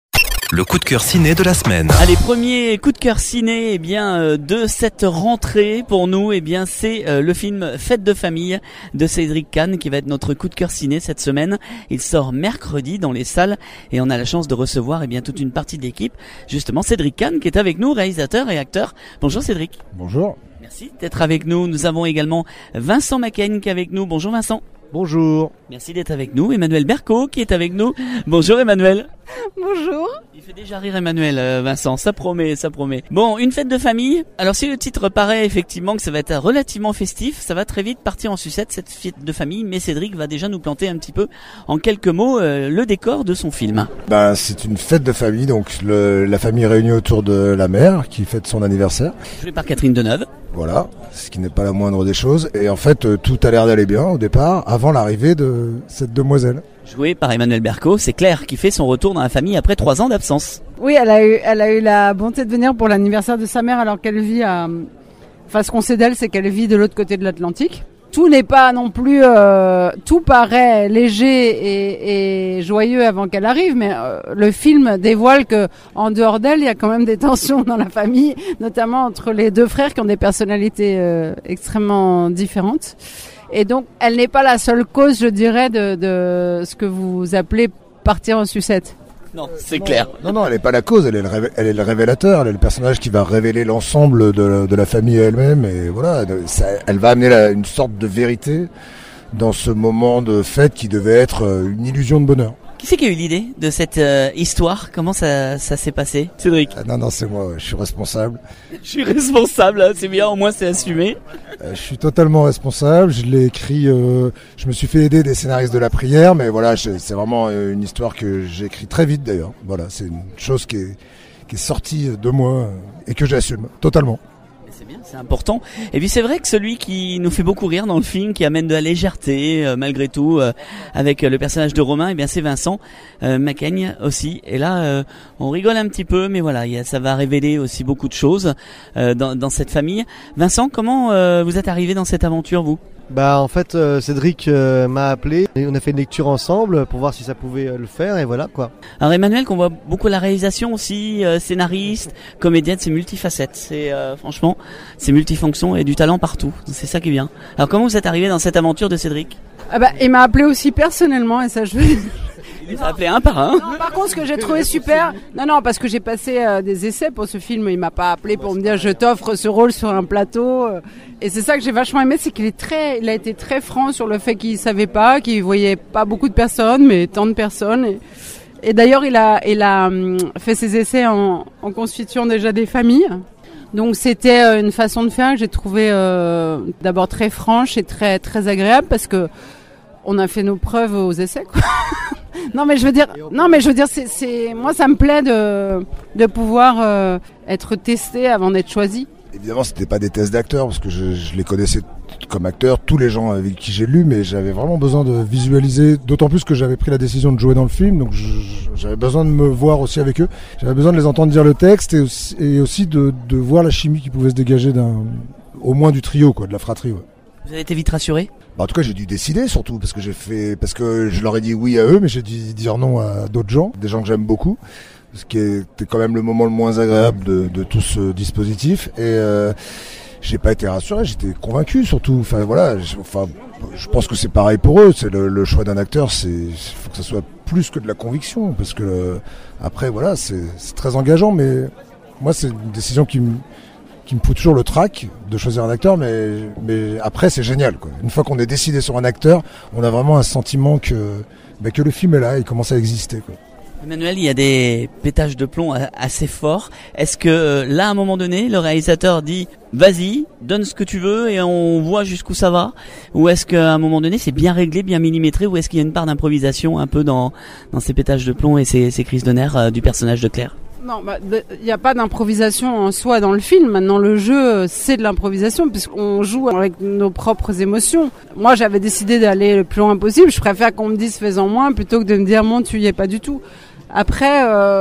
le coup de cœur ciné de la semaine. Allez, premier coup de cœur ciné, eh bien euh, de cette rentrée pour nous, eh bien c'est euh, le film Fête de famille de Cédric Kahn qui va être notre coup de cœur ciné cette semaine. Il sort mercredi dans les salles et on a la chance de recevoir eh bien toute une partie de l'équipe, justement Cédric Kahn qui est avec nous, réalisateur et acteur. Bonjour Cédric. Bonjour. Merci d'être avec nous. Nous avons également Vincent Macaigne qui est avec nous. Bonjour Vincent. Bonjour. Merci d'être avec nous. Emmanuel Berco qui est avec nous. Bonjour Emmanuel. Bonjour. Il fait déjà rire Emmanuel, euh, Vincent, ça promet, ça promet. Bon, une fête de famille. Alors si le titre paraît effectivement que ça va être relativement festif, ça va très vite partir en sucette cette fête de famille, mais Cédric va déjà nous planter un petit peu en quelques mots euh, le décor de son film. Ben, c'est une fête de famille, donc le, la famille réunie autour de la mère qui fête son anniversaire. Joué par Catherine Deneuve. Voilà, ce qui n'est pas la moindre des choses. Et en fait, euh, tout a l'air d'aller bien au départ, avant l'arrivée de cette demoiselle. Joué par Emmanuel Berco, c'est Claire qui fait son retour dans la famille après trois ans d'absence. Oui, elle a eu, elle a eu la bonté de venir pour l'anniversaire de sa mère alors qu'elle vit à... Enfin, ce qu'on sait d'elle, c'est qu'elle vit de l'autre côté de l'Atlantique. Tout n'est pas non plus... Euh, tout paraît léger et, et joyeux avant qu'elle arrive, mais euh, le film dévoile que en dehors d'elle, il y a quand même des tensions dans la famille, notamment entre les deux frères qui ont des personnalités euh, extrêmement différentes. Et donc, elle n'est pas la seule cause, je dirais, de, de ce que vous appelez partir en sucette. Non, c'est clair. Non, non, elle n'est pas la cause, elle est, le révé- elle est le révélateur, elle est le personnage qui va révéler l'ensemble de, de la famille elle-même. Et voilà, ça, elle va amener la, une sorte de vérité dans ce moment de fête qui devait être une illusion de bonheur. Qui c'est qui a eu l'idée de cette euh, histoire? Comment ça, ça s'est passé, Cédric? Ah, Non, non, c'est moi, ouais, je suis responsable. Je suis responsable, hein, c'est bien, au moins c'est assumé. Euh, je suis totalement responsable, je l'ai écrit, euh, je me suis fait aider des scénaristes de la prière, mais voilà, je, c'est vraiment euh, une histoire que j'ai écrite très vite d'ailleurs. Voilà, c'est une chose qui est, qui est sortie de moi euh, et que j'assume totalement. C'est bien, c'est important. Et puis c'est vrai que celui qui nous fait beaucoup rire dans le film, qui amène de la légèreté euh, malgré tout, euh, avec euh, le personnage de Romain, eh bien c'est Vincent euh, Macaigne aussi. Et là, euh, on rigole un petit peu, mais voilà, y a, ça va révéler aussi beaucoup de choses euh, dans, dans cette famille. Vincent, comment euh, vous êtes arrivé dans cette aventure, vous? Bah en fait euh, Cédric euh, m'a appelé et on a fait une lecture ensemble pour voir si ça pouvait euh, le faire et voilà quoi. Alors Emmanuel, qu'on voit beaucoup à la réalisation aussi, euh, scénariste, comédienne, c'est multifacette, c'est euh, franchement c'est multifonction et du talent partout, c'est ça qui est bien. Alors comment vous êtes arrivé dans cette aventure de Cédric? Ah bah, il m'a appelé aussi personnellement et ça je veux... Il les a appelés un par un. Non, par contre, ce que j'ai trouvé super, non, non, parce que j'ai passé euh, des essais pour ce film, il m'a pas appelé pour me dire je t'offre ce rôle sur un plateau. Euh, et c'est ça que j'ai vachement aimé, c'est qu'il est très, il a été très franc sur le fait qu'il savait pas, qu'il voyait pas beaucoup de personnes, mais tant de personnes. Et, et d'ailleurs, il a, il a hum, fait ses essais en, en constituant déjà des familles. Donc c'était euh, une façon de faire que j'ai trouvé euh, d'abord très franche et très très agréable parce que on a fait nos preuves aux essais, quoi. Non mais je veux dire, non mais je veux dire, c'est, c'est, moi ça me plaît de de pouvoir euh, être testé avant d'être choisi. Évidemment, c'était pas des tests d'acteurs parce que je, je les connaissais comme acteurs, tous les gens avec qui j'ai lu, mais j'avais vraiment besoin de visualiser, d'autant plus que j'avais pris la décision de jouer dans le film, donc je, j'avais besoin de me voir aussi avec eux. J'avais besoin de les entendre dire le texte et aussi, et aussi de, de voir la chimie qui pouvait se dégager d'un, au moins du trio, quoi, de la fratrie. Ouais. Vous avez été vite rassuré? Bah, en tout cas, j'ai dû décider surtout parce que j'ai fait, parce que je leur ai dit oui à eux, mais j'ai dû dire non à d'autres gens, des gens que j'aime beaucoup. Ce qui était quand même le moment le moins agréable de, de tout ce dispositif. Et euh, j'ai pas été rassuré, j'étais convaincu surtout. Enfin voilà, je, enfin, je pense que c'est pareil pour eux. C'est le, le choix d'un acteur, c'est faut que ça soit plus que de la conviction, parce que euh, après voilà, c'est, c'est très engageant. Mais moi, c'est une décision qui me qui me fout toujours le trac de choisir un acteur, mais mais après c'est génial, quoi. Une fois qu'on est décidé sur un acteur, on a vraiment un sentiment que bah, que le film est là, il commence à exister, quoi. Emmanuel, il y a des pétages de plomb assez forts. Est-ce que là, à un moment donné, le réalisateur dit « Vas-y, donne ce que tu veux et on voit jusqu'où ça va » ou est-ce qu'à un moment donné, c'est bien réglé, bien millimétré, ou est-ce qu'il y a une part d'improvisation un peu dans, dans ces pétages de plomb et ces, ces crises de nerfs euh, du personnage de Claire? Non, bah, il n'y a pas d'improvisation en soi dans le film. Maintenant, le jeu, c'est de l'improvisation puisqu'on joue avec nos propres émotions. Moi, j'avais décidé d'aller le plus loin possible. Je préfère qu'on me dise fais-en moins plutôt que de me dire « Mon, tu y es pas du tout ». Après, euh,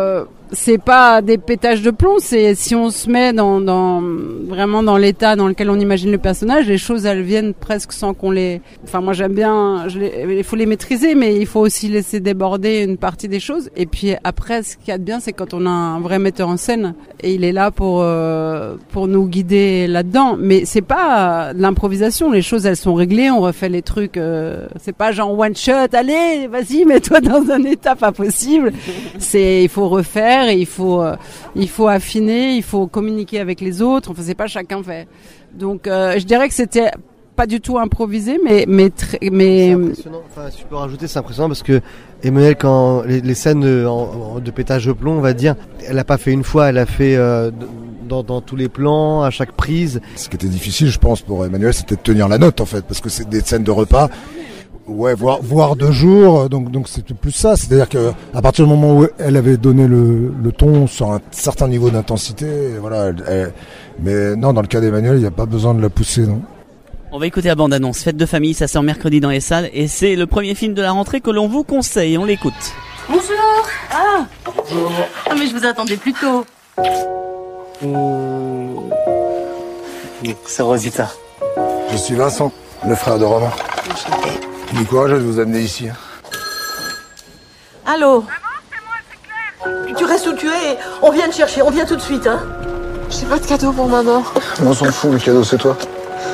c'est pas des pétages de plomb, c'est si on se met dans, dans vraiment dans l'état dans lequel on imagine le personnage, les choses elles viennent presque sans qu'on les. Enfin moi j'aime bien, je les... il faut les maîtriser, mais il faut aussi laisser déborder une partie des choses. Et puis après, ce qu'il y a de bien, c'est quand on a un vrai metteur en scène et il est là pour euh, pour nous guider là-dedans. Mais c'est pas de l'improvisation, les choses elles sont réglées, on refait les trucs. Euh... C'est pas genre one shot, allez vas-y mets-toi dans un état pas possible. C'est il faut refaire. Et il faut, euh, il faut affiner, il faut communiquer avec les autres. Enfin, c'est pas chacun fait. Donc, euh, je dirais que c'était pas du tout improvisé, mais, mais, très, mais. C'est impressionnant. Enfin, si je peux rajouter, c'est impressionnant parce que Emmanuelle, quand les, les scènes de, en, de pétage de plomb, on va dire, elle a pas fait une fois, elle a fait euh, dans, dans tous les plans, à chaque prise. Ce qui était difficile, je pense, pour Emmanuelle, c'était de tenir la note, en fait, parce que c'est des scènes de repas. Ouais, voire, voire deux jours, donc donc c'était plus ça. C'est-à-dire que à partir du moment où elle avait donné le, le ton sur un certain niveau d'intensité, voilà. Elle, elle, mais non, dans le cas d'Emmanuel, il n'y a pas besoin de la pousser, non. On va écouter la bande-annonce. Fête de famille, ça sort mercredi dans les salles et c'est le premier film de la rentrée que l'on vous conseille. On l'écoute. Bonjour. Ah. Bonjour. Ah mais je vous attendais plus tôt. Mmh. C'est Rosita. Je suis Vincent, le frère de Romain. Enchanté. Du courage de vous amener ici. Allô? Tu restes où tu es, on vient te chercher, on vient tout de suite, hein. J'ai pas de cadeau pour maman. On s'en fout, le cadeau c'est toi.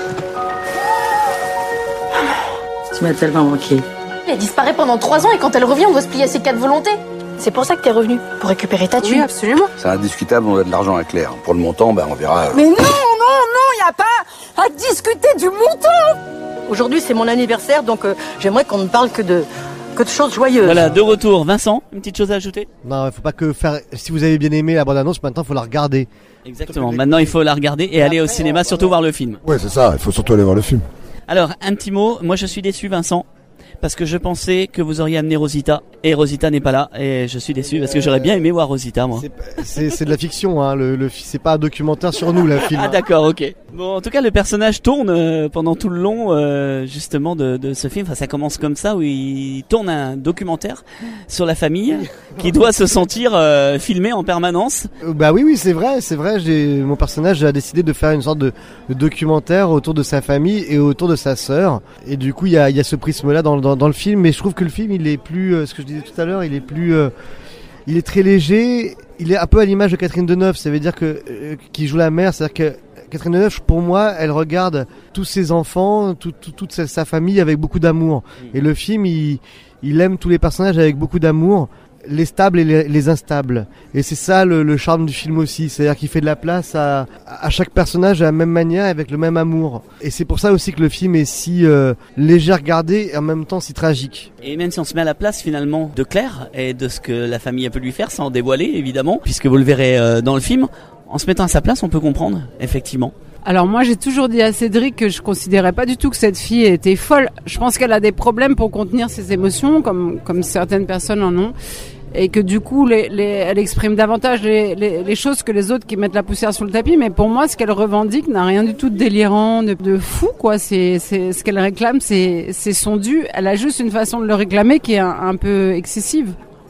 Tu m'as tellement manqué. Elle disparaît pendant trois ans et quand elle revient, on doit se plier à ses quatre volontés. C'est pour ça que t'es revenu, pour récupérer ta thune. Oui, absolument. C'est indiscutable, on a de l'argent à Claire. Pour le montant, ben on verra. Mais non, non, non, y a pas à discuter du montant. Aujourd'hui, c'est mon anniversaire, donc euh, j'aimerais qu'on ne parle que de, que de choses joyeuses. Voilà, de retour. Vincent, une petite chose à ajouter? Non, il faut pas que faire. Si vous avez bien aimé la bande-annonce, maintenant il faut la regarder. Exactement. Maintenant, il faut la regarder et aller au cinéma, surtout voir le film. Ouais, c'est ça. Il faut surtout aller voir le film. Alors, un petit mot. Moi, je suis déçu, Vincent, parce que je pensais que vous auriez amené Rosita et Rosita n'est pas là et je suis déçu parce que j'aurais bien aimé voir Rosita, moi. C'est, c'est de la fiction, hein. Le, le, c'est pas un documentaire sur nous, la film. Ah d'accord, ok. Bon, en tout cas, le personnage tourne euh, pendant tout le long, euh, justement, de, de ce film. Enfin, ça commence comme ça, où il tourne un documentaire sur la famille qui doit se sentir euh, filmé en permanence. Euh, bah oui, oui, c'est vrai, c'est vrai. J'ai, mon personnage a décidé de faire une sorte de, de documentaire autour de sa famille et autour de sa sœur. Et du coup, il y a, il y a ce prisme-là dans, dans, dans le film. Mais je trouve que le film, il est plus, euh, ce que je disais tout à l'heure, il est plus, euh, il est très léger. Il est un peu à l'image de Catherine Deneuve. Ça veut dire que euh, qui joue la mère, c'est-à-dire que Catherine Deneuve, pour moi, elle regarde tous ses enfants, tout, tout, toute sa, sa famille avec beaucoup d'amour. Et le film, il, il aime tous les personnages avec beaucoup d'amour, les stables et les, les instables. Et c'est ça le, le charme du film aussi, c'est-à-dire qu'il fait de la place à, à chaque personnage de la même manière, avec le même amour. Et c'est pour ça aussi que le film est si euh, léger à regarder et en même temps si tragique. Et même si on se met à la place finalement de Claire et de ce que la famille a pu lui faire, sans dévoiler évidemment, puisque vous le verrez euh, dans le film, en se mettant à sa place, on peut comprendre, effectivement. Alors moi j'ai toujours dit à Cédric que je considérais pas du tout que cette fille était folle. Je pense qu'elle a des problèmes pour contenir ses émotions, comme comme certaines personnes en ont, et que du coup les, les, elle exprime davantage les, les, les choses que les autres qui mettent la poussière sur le tapis. Mais pour moi, ce qu'elle revendique n'a rien du tout de délirant, de, de fou quoi. C'est c'est ce qu'elle réclame, c'est c'est son dû. Elle a juste une façon de le réclamer qui est un, un peu excessive.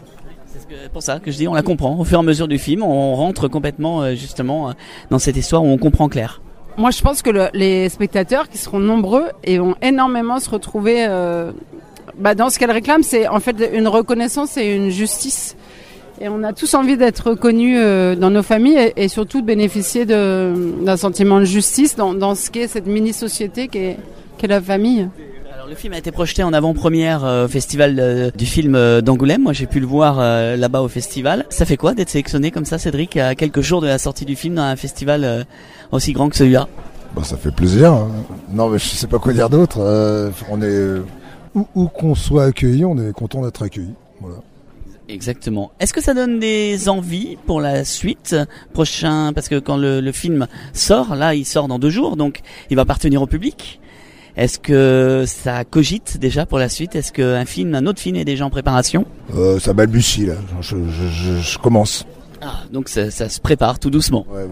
C'est pour ça que je dis, on la comprend. Au fur et à mesure du film, on rentre complètement justement dans cette histoire où on comprend Claire. Moi, je pense que le, les spectateurs, qui seront nombreux et vont énormément se retrouver euh, bah, dans ce qu'elle réclame, c'est en fait une reconnaissance et une justice. Et on a tous envie d'être reconnus euh, dans nos familles et, et surtout de bénéficier de, d'un sentiment de justice dans, dans ce qu'est cette mini-société qu'est, qu'est la famille. Le film a été projeté en avant-première euh, au festival euh, du film euh, d'Angoulême. Moi, j'ai pu le voir euh, là-bas au festival. Ça fait quoi d'être sélectionné comme ça, Cédric, à quelques jours de la sortie du film dans un festival euh, aussi grand que celui-là? Bah, ça fait plaisir. Non, mais je sais pas quoi dire d'autre. Euh, on est où, où qu'on soit accueilli, on est content d'être accueilli. Voilà. Exactement. Est-ce que ça donne des envies pour la suite prochain? Parce que quand le, le film sort, là, il sort dans deux jours, donc il va appartenir au public. Est-ce que ça cogite déjà pour la suite? Est-ce qu'un film, un autre film est déjà en préparation? euh, Ça balbutie là, je, je, je, je commence. Ah, donc ça, ça se prépare tout doucement. Ouais, voilà.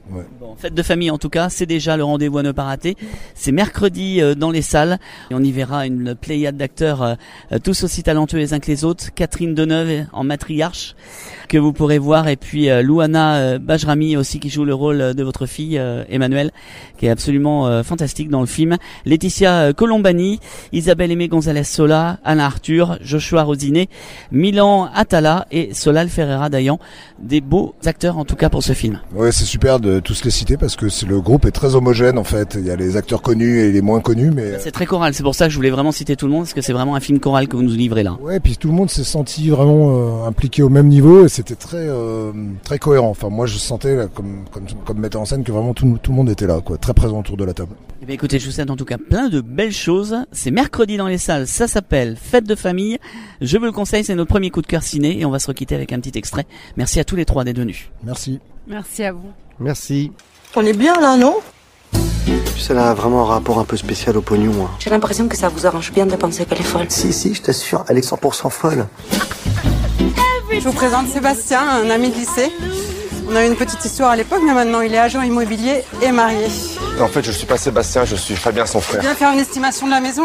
Ouais. Bon, fête de famille en tout cas, c'est déjà le rendez-vous à ne pas rater. C'est mercredi euh, dans les salles et on y verra une pléiade d'acteurs euh, tous aussi talentueux les uns que les autres. Catherine Deneuve en matriarche que vous pourrez voir et puis euh, Louana euh, Bajrami aussi qui joue le rôle de votre fille euh, Emmanuelle qui est absolument euh, fantastique dans le film. Laetitia euh, Colombani, Isabelle Aimé González Sola, Anna Arthur, Joshua Rosiné, Milan Atala et Solal Ferreira Dayan. Des beaux acteurs en tout cas pour ce film. Ouais, c'est super de tous les citer parce que c'est, le groupe est très homogène en fait. Il y a les acteurs connus et les moins connus, mais c'est très choral. C'est pour ça que je voulais vraiment citer tout le monde parce que c'est vraiment un film choral que vous nous livrez là. Ouais, puis tout le monde s'est senti vraiment euh, impliqué au même niveau et c'était très euh, très cohérent. Enfin, moi, je sentais là, comme comme comme metteur en scène que vraiment tout, tout le monde était là, quoi, très présent autour de la table. Eh bien, écoutez, je vous souhaite en tout cas plein de belles choses. C'est mercredi dans les salles. Ça s'appelle Fête de famille. Je vous le conseille. C'est notre premier coup de cœur ciné et on va se requitter avec un petit extrait. Merci à tous les trois d'être venus. Merci. Merci à vous. Merci. On est bien là, non? Ça a vraiment un rapport un peu spécial au pognon. Hein. J'ai l'impression que ça vous arrange bien de penser qu'elle est folle. Si, si, je t'assure, elle est cent pour cent folle. Je vous présente Sébastien, un ami de lycée. On a eu une petite histoire à l'époque, mais maintenant il est agent immobilier et marié. En fait, je suis pas Sébastien, je suis Fabien, son frère. Viens faire une estimation de la maison.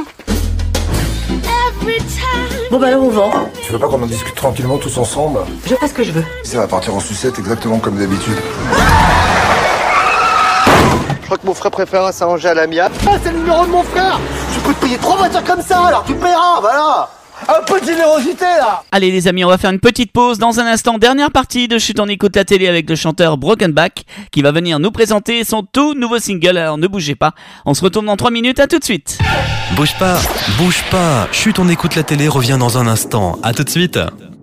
Bon bah alors on vend. Tu veux pas qu'on en discute tranquillement tous ensemble? Je fais ce que je veux. Ça va partir en sucette exactement comme d'habitude. Je crois que mon frère préfère s'arranger à l'amiable. Ah, c'est le numéro de mon frère. Je peux te payer trois voitures comme ça, alors tu paieras, voilà. Un peu de générosité là. Allez les amis, on va faire une petite pause dans un instant. Dernière partie de Chut on écoute la télé avec le chanteur Broken Back qui va venir nous présenter son tout nouveau single. Alors ne bougez pas, on se retourne dans trois minutes, à tout de suite. Bouge pas, bouge pas. Chut on écoute la télé revient dans un instant. À tout de suite.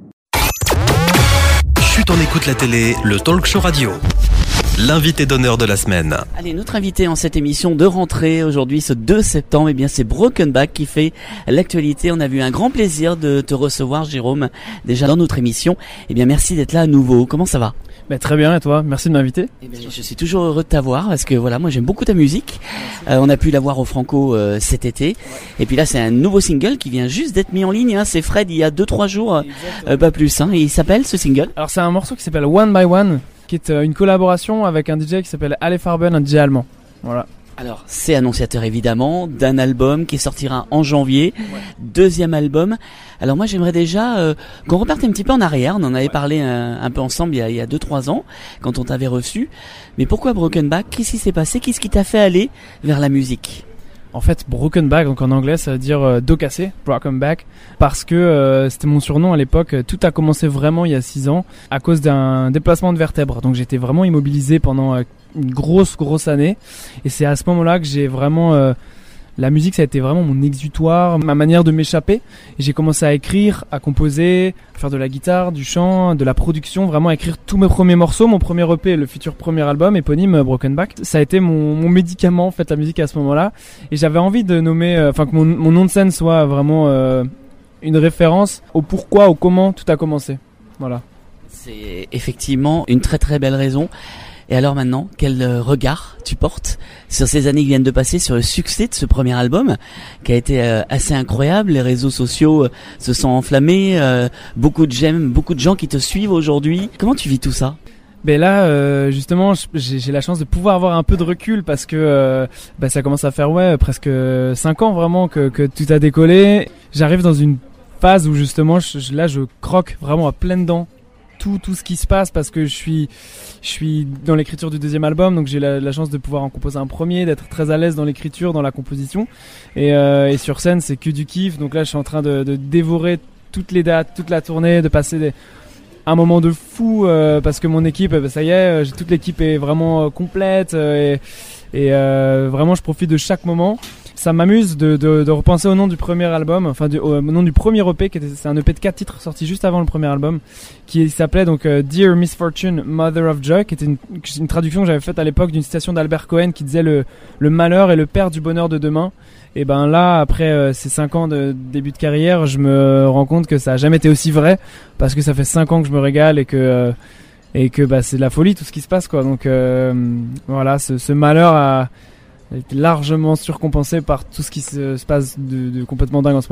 Chut on écoute la télé, le talk show radio. L'invité d'honneur de la semaine. Allez, notre invité en cette émission de rentrée aujourd'hui, ce deux septembre, eh bien c'est Broken Back qui fait l'actualité. On a eu un grand plaisir de te recevoir, Jérôme, déjà dans notre émission. Eh bien merci d'être là à nouveau. Comment ça va? Bah, très bien, et toi? Merci de m'inviter. Eh bien, je suis toujours heureux de t'avoir parce que voilà, moi j'aime beaucoup ta musique. Euh, on a pu la voir au Franco euh, cet été. Ouais. Et puis là, c'est un nouveau single qui vient juste d'être mis en ligne. Hein. C'est Fred il y a deux trois jours, euh, pas plus. Hein. Et il s'appelle ce single. Alors c'est un morceau qui s'appelle One by One, qui est une collaboration avec un D J qui s'appelle Ale Farben, un D J allemand. Voilà. Alors, c'est annonciateur évidemment d'un album qui sortira en janvier, ouais. Deuxième album. Alors moi, j'aimerais déjà euh, qu'on reparte un petit peu en arrière. On en avait ouais. parlé un, un peu ensemble il y a, il y a deux trois ans, quand on t'avait reçu. Mais pourquoi Broken Back? Qu'est-ce qui s'est passé? Qu'est-ce qui t'a fait aller vers la musique? En fait, Broken Back, donc en anglais, ça veut dire euh, dos cassé, Broken Back, parce que euh, c'était mon surnom à l'époque. Tout a commencé vraiment il y a six ans à cause d'un déplacement de vertèbres. Donc j'étais vraiment immobilisé pendant euh, une grosse, grosse année. Et c'est à ce moment-là que j'ai vraiment... Euh, la musique, ça a été vraiment mon exutoire, ma manière de m'échapper. Et j'ai commencé à écrire, à composer, à faire de la guitare, du chant, de la production, vraiment à écrire tous mes premiers morceaux. Mon premier E P, le futur premier album, éponyme Broken Back. Ça a été mon, mon médicament, en fait, la musique à ce moment-là. Et j'avais envie de nommer, enfin, euh, que mon, mon nom de scène soit vraiment euh, une référence au pourquoi, au comment tout a commencé. Voilà. C'est effectivement une très très belle raison. Et alors maintenant, quel regard tu portes sur ces années qui viennent de passer, sur le succès de ce premier album qui a été euh, assez incroyable? Les réseaux sociaux euh, se sont enflammés, euh, beaucoup de j'aime, beaucoup de gens qui te suivent aujourd'hui. Comment tu vis tout ça? Ben là, euh, justement, j'ai, j'ai la chance de pouvoir avoir un peu de recul parce que euh, ben ça commence à faire ouais presque cinq ans vraiment que, que tout a décollé. J'arrive dans une phase où justement, je, là, je croque vraiment à pleines dents tout tout ce qui se passe parce que je suis je suis dans l'écriture du deuxième album, donc j'ai la, la chance de pouvoir en composer un premier, d'être très à l'aise dans l'écriture, dans la composition, et, euh, et sur scène c'est que du kiff. Donc là je suis en train de, de dévorer toutes les dates, toute la tournée, de passer des, un moment de fou euh, parce que mon équipe, bah, ça y est, toute l'équipe est vraiment euh, complète euh, et, et euh, vraiment je profite de chaque moment. Ça m'amuse de, de, de repenser au nom du premier album, enfin du, au nom du premier E P, qui était, c'est un E P de quatre titres sorti juste avant le premier album, qui s'appelait donc euh, Dear Misfortune, Mother of Joy, qui était une, une traduction que j'avais faite à l'époque d'une citation d'Albert Cohen qui disait le, le malheur est le père du bonheur de demain. Et ben là, après euh, ces cinq ans de début de carrière, je me rends compte que ça a jamais été aussi vrai, parce que ça fait cinq ans que je me régale et que euh, et que bah c'est de la folie tout ce qui se passe quoi. Donc euh, voilà, ce, ce malheur a été largement surcompensé par tout ce qui se, se passe de, de complètement dingue en ce moment.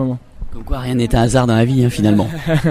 Comme quoi, rien n'est un hasard dans la vie, hein, finalement.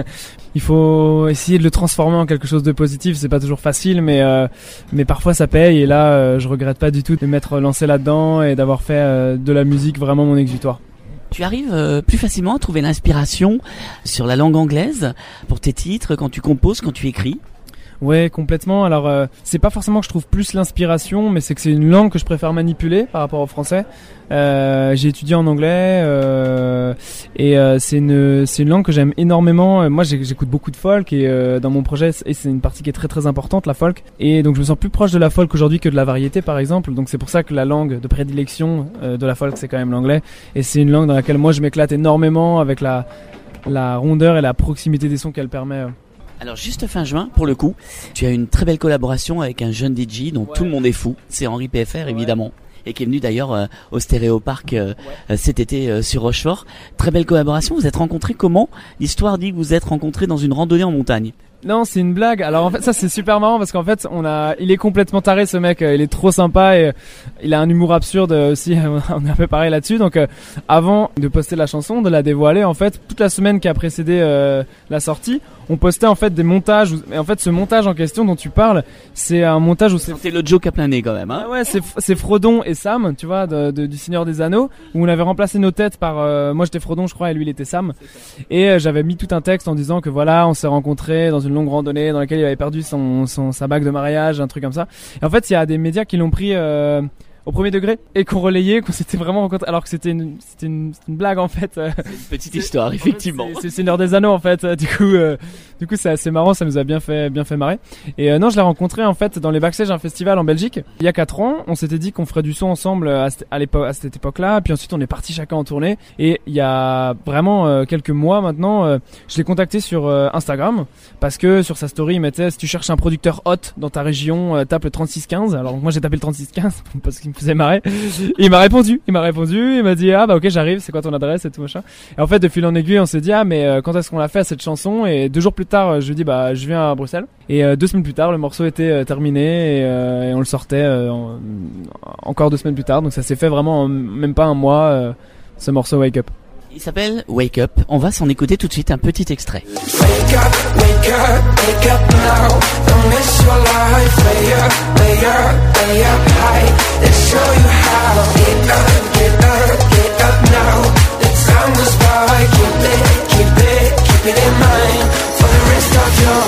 Il faut essayer de le transformer en quelque chose de positif. C'est pas toujours facile, mais euh, mais parfois ça paye. Et là, euh, je regrette pas du tout de m'être lancé là-dedans et d'avoir fait euh, de la musique vraiment mon exutoire. Tu arrives euh, plus facilement à trouver l'inspiration sur la langue anglaise pour tes titres, quand tu composes, quand tu écris? Ouais, complètement. Alors, euh, c'est pas forcément que je trouve plus l'inspiration, mais c'est que c'est une langue que je préfère manipuler par rapport au français. Euh, j'ai étudié en anglais euh, et euh, c'est une c'est une langue que j'aime énormément. Moi, j'écoute beaucoup de folk et euh, dans mon projet, et c'est une partie qui est très très importante, la folk. Et donc, je me sens plus proche de la folk aujourd'hui que de la variété, par exemple. Donc, c'est pour ça que la langue de prédilection euh, de la folk, c'est quand même l'anglais. Et c'est une langue dans laquelle moi, je m'éclate énormément avec la la rondeur et la proximité des sons qu'elle permet. Alors juste fin juin, pour le coup, tu as une très belle collaboration avec un jeune D J dont ouais. tout le monde est fou. C'est Henri P F R, évidemment. Ouais. Et qui est venu d'ailleurs euh, au Stéréo Park euh, ouais. cet été euh, sur Rochefort. Très belle collaboration. Vous êtes rencontrés comment? L'histoire dit que vous êtes rencontrés dans une randonnée en montagne. Non, c'est une blague. Alors en fait, ça c'est super marrant parce qu'en fait, on a, il est complètement taré ce mec. Il est trop sympa et il a un humour absurde aussi. On est un peu pareil là-dessus. Donc, euh, avant de poster la chanson, de la dévoiler, en fait, toute la semaine qui a précédé euh, la sortie, on postait en fait des montages. Et en fait, ce montage en question dont tu parles, c'est un montage où c'est. C'est le Joe qui a plané quand même. Hein ah ouais, c'est c'est Frodon et Sam, tu vois, de, de, du Seigneur des Anneaux, où on avait remplacé nos têtes par. Euh, moi, j'étais Frodon, je crois, et lui, il était Sam. Et euh, j'avais mis tout un texte en disant que voilà, on s'est rencontrés dans une longue randonnée dans laquelle il avait perdu son, son sa bague de mariage, un truc comme ça. Et en fait, il y a des médias qui l'ont pris euh, au premier degré et qu'on relayait, qu'on s'était vraiment rencontrés, alors que c'était une c'était une, une blague en fait. C'est une petite histoire, effectivement. C'est le Seigneur des Anneaux en fait. Du coup, euh, du coup, c'est assez marrant, ça nous a bien fait bien fait marrer. Et euh, non, je l'ai rencontré en fait dans les backstage d'un festival en Belgique il y a quatre ans. On s'était dit qu'on ferait du son ensemble à, à l'époque, à cette époque-là. Puis ensuite, on est parti chacun en tournée. Et il y a vraiment euh, quelques mois maintenant, euh, je l'ai contacté sur euh, Instagram parce que sur sa story, il mettait si tu cherches un producteur hot dans ta région, euh, tape le trente-six quinze. Alors moi, j'ai tapé le trente-six quinze parce qu'il me faisait marrer. Et il m'a répondu, il m'a répondu, il m'a dit ah bah ok j'arrive, c'est quoi ton adresse et tout machin. Et en fait de fil en aiguille on s'est dit ah mais euh, quand est-ce qu'on l'a fait cette chanson, et deux jours plus tard euh, je lui dis bah je viens à Bruxelles, et euh, deux semaines plus tard le morceau était euh, terminé et, euh, et on le sortait euh, en, encore deux semaines plus tard, donc ça s'est fait vraiment en même pas un mois euh, ce morceau Wake Up. Il s'appelle Wake Up. On va s'en écouter tout de suite un petit extrait. Wake up, wake up, wake up now. Don't miss your life. Lay up, lay up, lay up high. Let's show you how. Get up, get up, get up now. The time goes by. Keep it, keep it, keep it in mind for the rest of your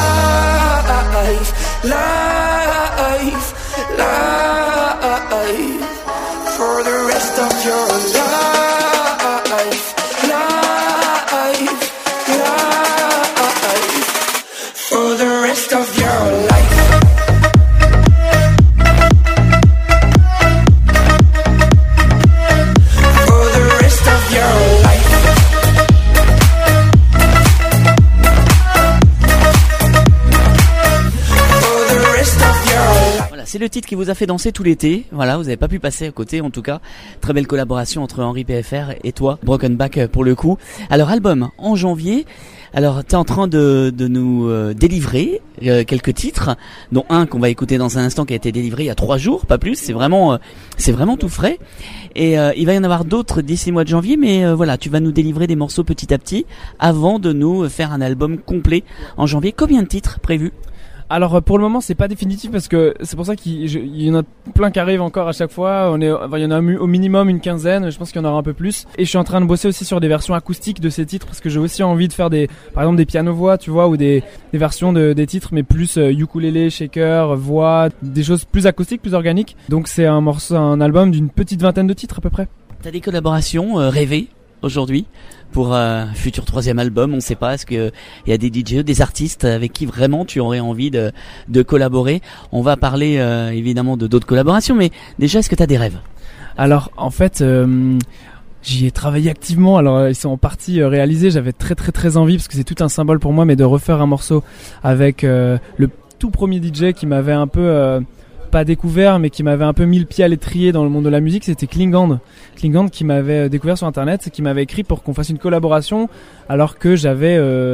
life, life, life. For the rest of your life. C'est le titre qui vous a fait danser tout l'été. Voilà, vous n'avez pas pu passer à côté en tout cas. Très belle collaboration entre Henri P F R et toi, Broken Back pour le coup. Alors album en janvier. Alors tu es en train de, de nous euh, délivrer euh, quelques titres, dont un qu'on va écouter dans un instant qui a été délivré il y a trois jours, pas plus. C'est vraiment, euh, c'est vraiment tout frais. Et euh, il va y en avoir d'autres d'ici le mois de janvier, mais euh, voilà, tu vas nous délivrer des morceaux petit à petit avant de nous faire un album complet en janvier. Combien de titres prévus ? Alors pour le moment c'est pas définitif parce que c'est pour ça qu'il y en a plein qui arrivent encore à chaque fois. On est, enfin, il y en a au minimum une quinzaine. Je pense qu'il y en aura un peu plus. Et je suis en train de bosser aussi sur des versions acoustiques de ces titres parce que j'ai aussi envie de faire des, par exemple des piano-voix, tu vois, ou des, des versions de, des titres mais plus euh, ukulélé, shaker, voix, des choses plus acoustiques, plus organiques. Donc c'est un morceau, un album d'une petite vingtaine de titres à peu près. T'as des collaborations euh, rêvées aujourd'hui pour un euh, futur troisième album? On sait pas, est-ce que il y a des D J, des artistes avec qui vraiment tu aurais envie de, de collaborer? On va parler euh, évidemment de d'autres collaborations, mais déjà est-ce que tu as des rêves? Alors en fait euh, j'y ai travaillé activement. Alors ils sont en partie euh, réalisés. J'avais très très très envie parce que c'est tout un symbole pour moi, mais de refaire un morceau avec euh, le tout premier D J qui m'avait un peu euh, pas découvert mais qui m'avait un peu mis le pied à l'étrier dans le monde de la musique, c'était Klingand. Klingand qui m'avait découvert sur internet, qui m'avait écrit pour qu'on fasse une collaboration alors que j'avais euh,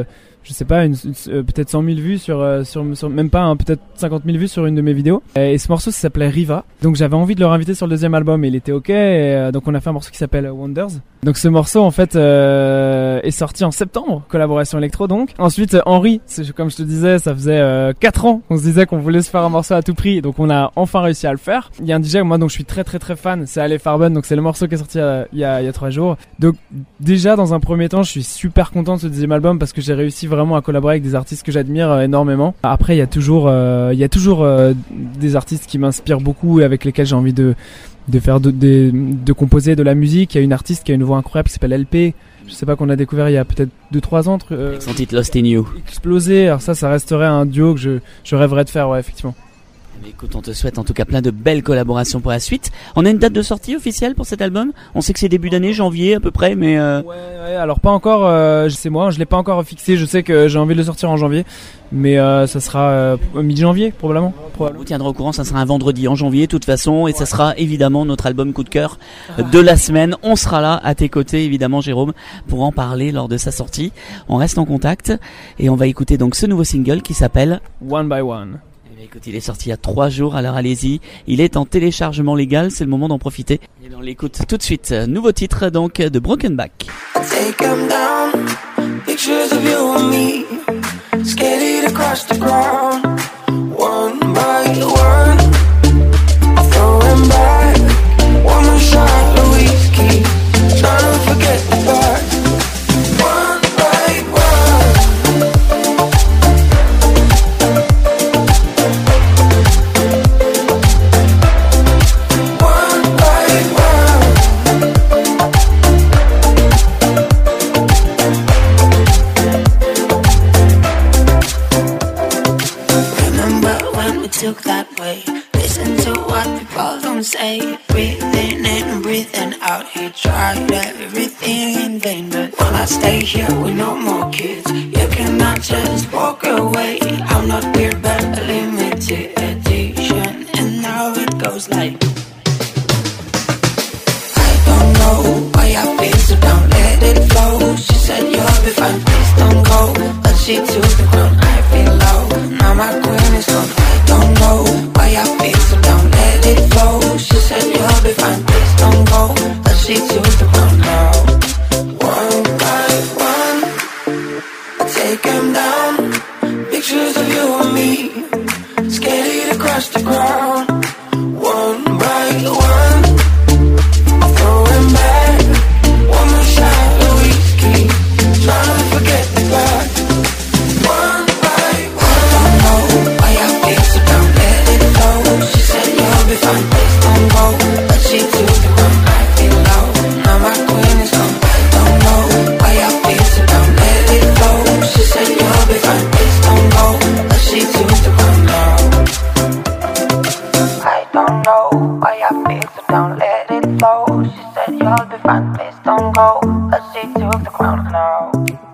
je sais pas, une, une, euh, peut-être cent mille vues sur, euh, sur, sur même pas, hein, peut-être cinquante mille vues sur une de mes vidéos. Et, et ce morceau, ça s'appelait Riva. Donc j'avais envie de le réinviter sur le deuxième album et il était ok. Et, euh, donc on a fait un morceau qui s'appelle Wonders. Donc ce morceau en fait euh, est sorti en septembre, collaboration électro donc. Ensuite euh, Henri, c'est, comme je te disais, ça faisait euh, quatre ans qu'on se disait qu'on voulait se faire un morceau à tout prix. Donc on a enfin réussi à le faire. Il y a un D J moi donc je suis très très très fan, c'est Ale Farben. Donc c'est le morceau qui est sorti euh, il y a il y a trois jours. Donc déjà dans un premier temps, je suis super content de ce deuxième album parce que j'ai réussi vraiment à collaborer avec des artistes que j'admire euh, énormément. Après il y a toujours euh, il y a toujours euh, des artistes qui m'inspirent beaucoup et avec lesquels j'ai envie de de faire de, de, de composer de la musique. Il y a une artiste qui a une voix incroyable qui s'appelle L P, je sais pas, qu'on a découvert il y a peut-être deux trois ans, euh, avec son titre Lost in You. Explosé. Alors ça ça resterait un duo que je, je rêverais de faire, ouais, effectivement. Mais écoute, on te souhaite en tout cas plein de belles collaborations pour la suite. On a une date de sortie officielle pour cet album? On sait que c'est début d'année, janvier à peu près, mais euh... ouais, ouais, alors pas encore, euh, c'est moi, je l'ai pas encore fixé. Je sais que j'ai envie de le sortir en janvier, mais euh, ça sera euh, mi-janvier probablement. probablement. On vous tiendra au courant, ça sera un vendredi en janvier de toute façon, et ça sera évidemment notre album coup de cœur de la semaine. On sera là à tes côtés évidemment, Jérôme, pour en parler lors de sa sortie. On reste en contact et on va écouter donc ce nouveau single qui s'appelle One by One. Écoute, il est sorti il y a trois jours, alors allez-y. Il est en téléchargement légal, c'est le moment d'en profiter. Et on l'écoute tout de suite. Nouveau titre donc de Broken Back. Take 'em down, pictures of you and me, scattered across the ground, one by one. Throw 'em back, one more shot of whiskey, trying to forget the past. One by one. One by one. Remember when we took that way? Listen to what people don't say. Breathing in and breathing out. He tried everything in vain, but when I stay here with no more kids, you cannot just walk away. I'm not weird, but a limited edition, and now it goes like, I don't know why I feel, so don't let it flow. She said you'll be fine, please don't go, but she took the crown. I feel low, now my queen is gone. I don't know why I feel, so don't let it flow. She said you'll be fine, please don't go, but she took the crown now. One by one, I take 'em down, pictures of you and me, scattered across the ground, one by one. Throw 'em back, one more shot of whiskey, trying to forget the past. One by one. I don't know why I feel, so don't let it flow. She said you'll be fine, please don't go, but she took the crown. I feel low, now my queen is gone. I don't know why I feel, so don't let it flow. She said you'll be fine, please don't go, but she took the crown now. I don't know why I feel, so don't let it flow. She said you'll be fine, please don't go, but she took the crown now.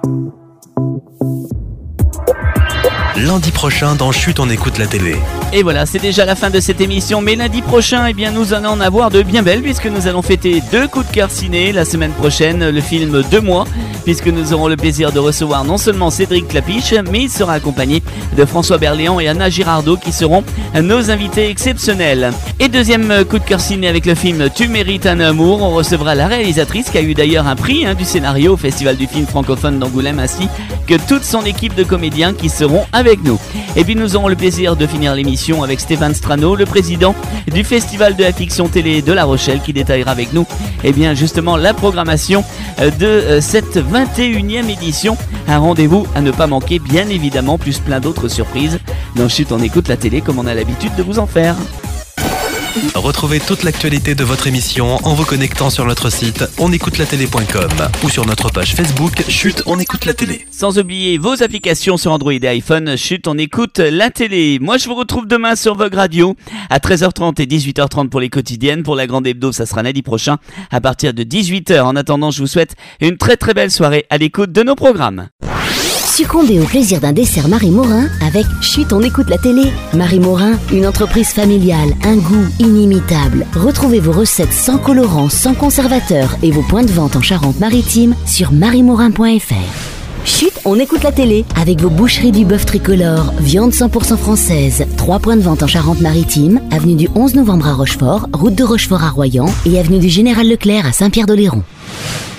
Lundi prochain dans Chut, on écoute la télé. Et voilà, c'est déjà la fin de cette émission, mais lundi prochain, eh bien, nous allons en avoir de bien belles, puisque nous allons fêter deux coups de cœur ciné. La semaine prochaine, le film Deux mois, puisque nous aurons le plaisir de recevoir non seulement Cédric Clapiche, mais il sera accompagné de François Berléand et Anna Girardot, qui seront nos invités exceptionnels. Et deuxième coup de cœur ciné avec le film Tu mérites un amour, on recevra la réalisatrice, qui a eu d'ailleurs un prix hein, du scénario au Festival du film francophone d'Angoulême, ainsi que toute son équipe de comédiens qui seront avec nous. Et puis nous aurons le plaisir de finir l'émission avec Stéphane Strano, le président du Festival de la fiction télé de La Rochelle, qui détaillera avec nous eh bien justement la programmation de cette vingt et unième édition. Un rendez-vous à ne pas manquer, bien évidemment, plus plein d'autres surprises. Dans Chut, on écoute la télé comme on a l'habitude de vous en faire. Retrouvez toute l'actualité de votre émission en vous connectant sur notre site onécoutelatélé point com ou sur notre page Facebook Chut, on écoute la télé. Sans oublier vos applications sur Android et iPhone. Chut, on écoute la télé. Moi, je vous retrouve demain sur Vogue Radio à treize heures trente et dix-huit heures trente pour les quotidiennes. Pour la grande hebdo, ça sera lundi prochain à partir de dix-huit heures. En attendant, je vous souhaite une très très belle soirée à l'écoute de nos programmes. Succombez au plaisir d'un dessert Marie Morin avec Chut, on écoute la télé. Marie Morin, une entreprise familiale, un goût inimitable. Retrouvez vos recettes sans colorants, sans conservateurs et vos points de vente en Charente-Maritime sur marie morin point f r. Chut, on écoute la télé avec vos boucheries du bœuf tricolore, viande cent pour cent française. Trois points de vente en Charente-Maritime, avenue du onze novembre à Rochefort, route de Rochefort à Royan et avenue du Général Leclerc à Saint-Pierre-d'Oléron.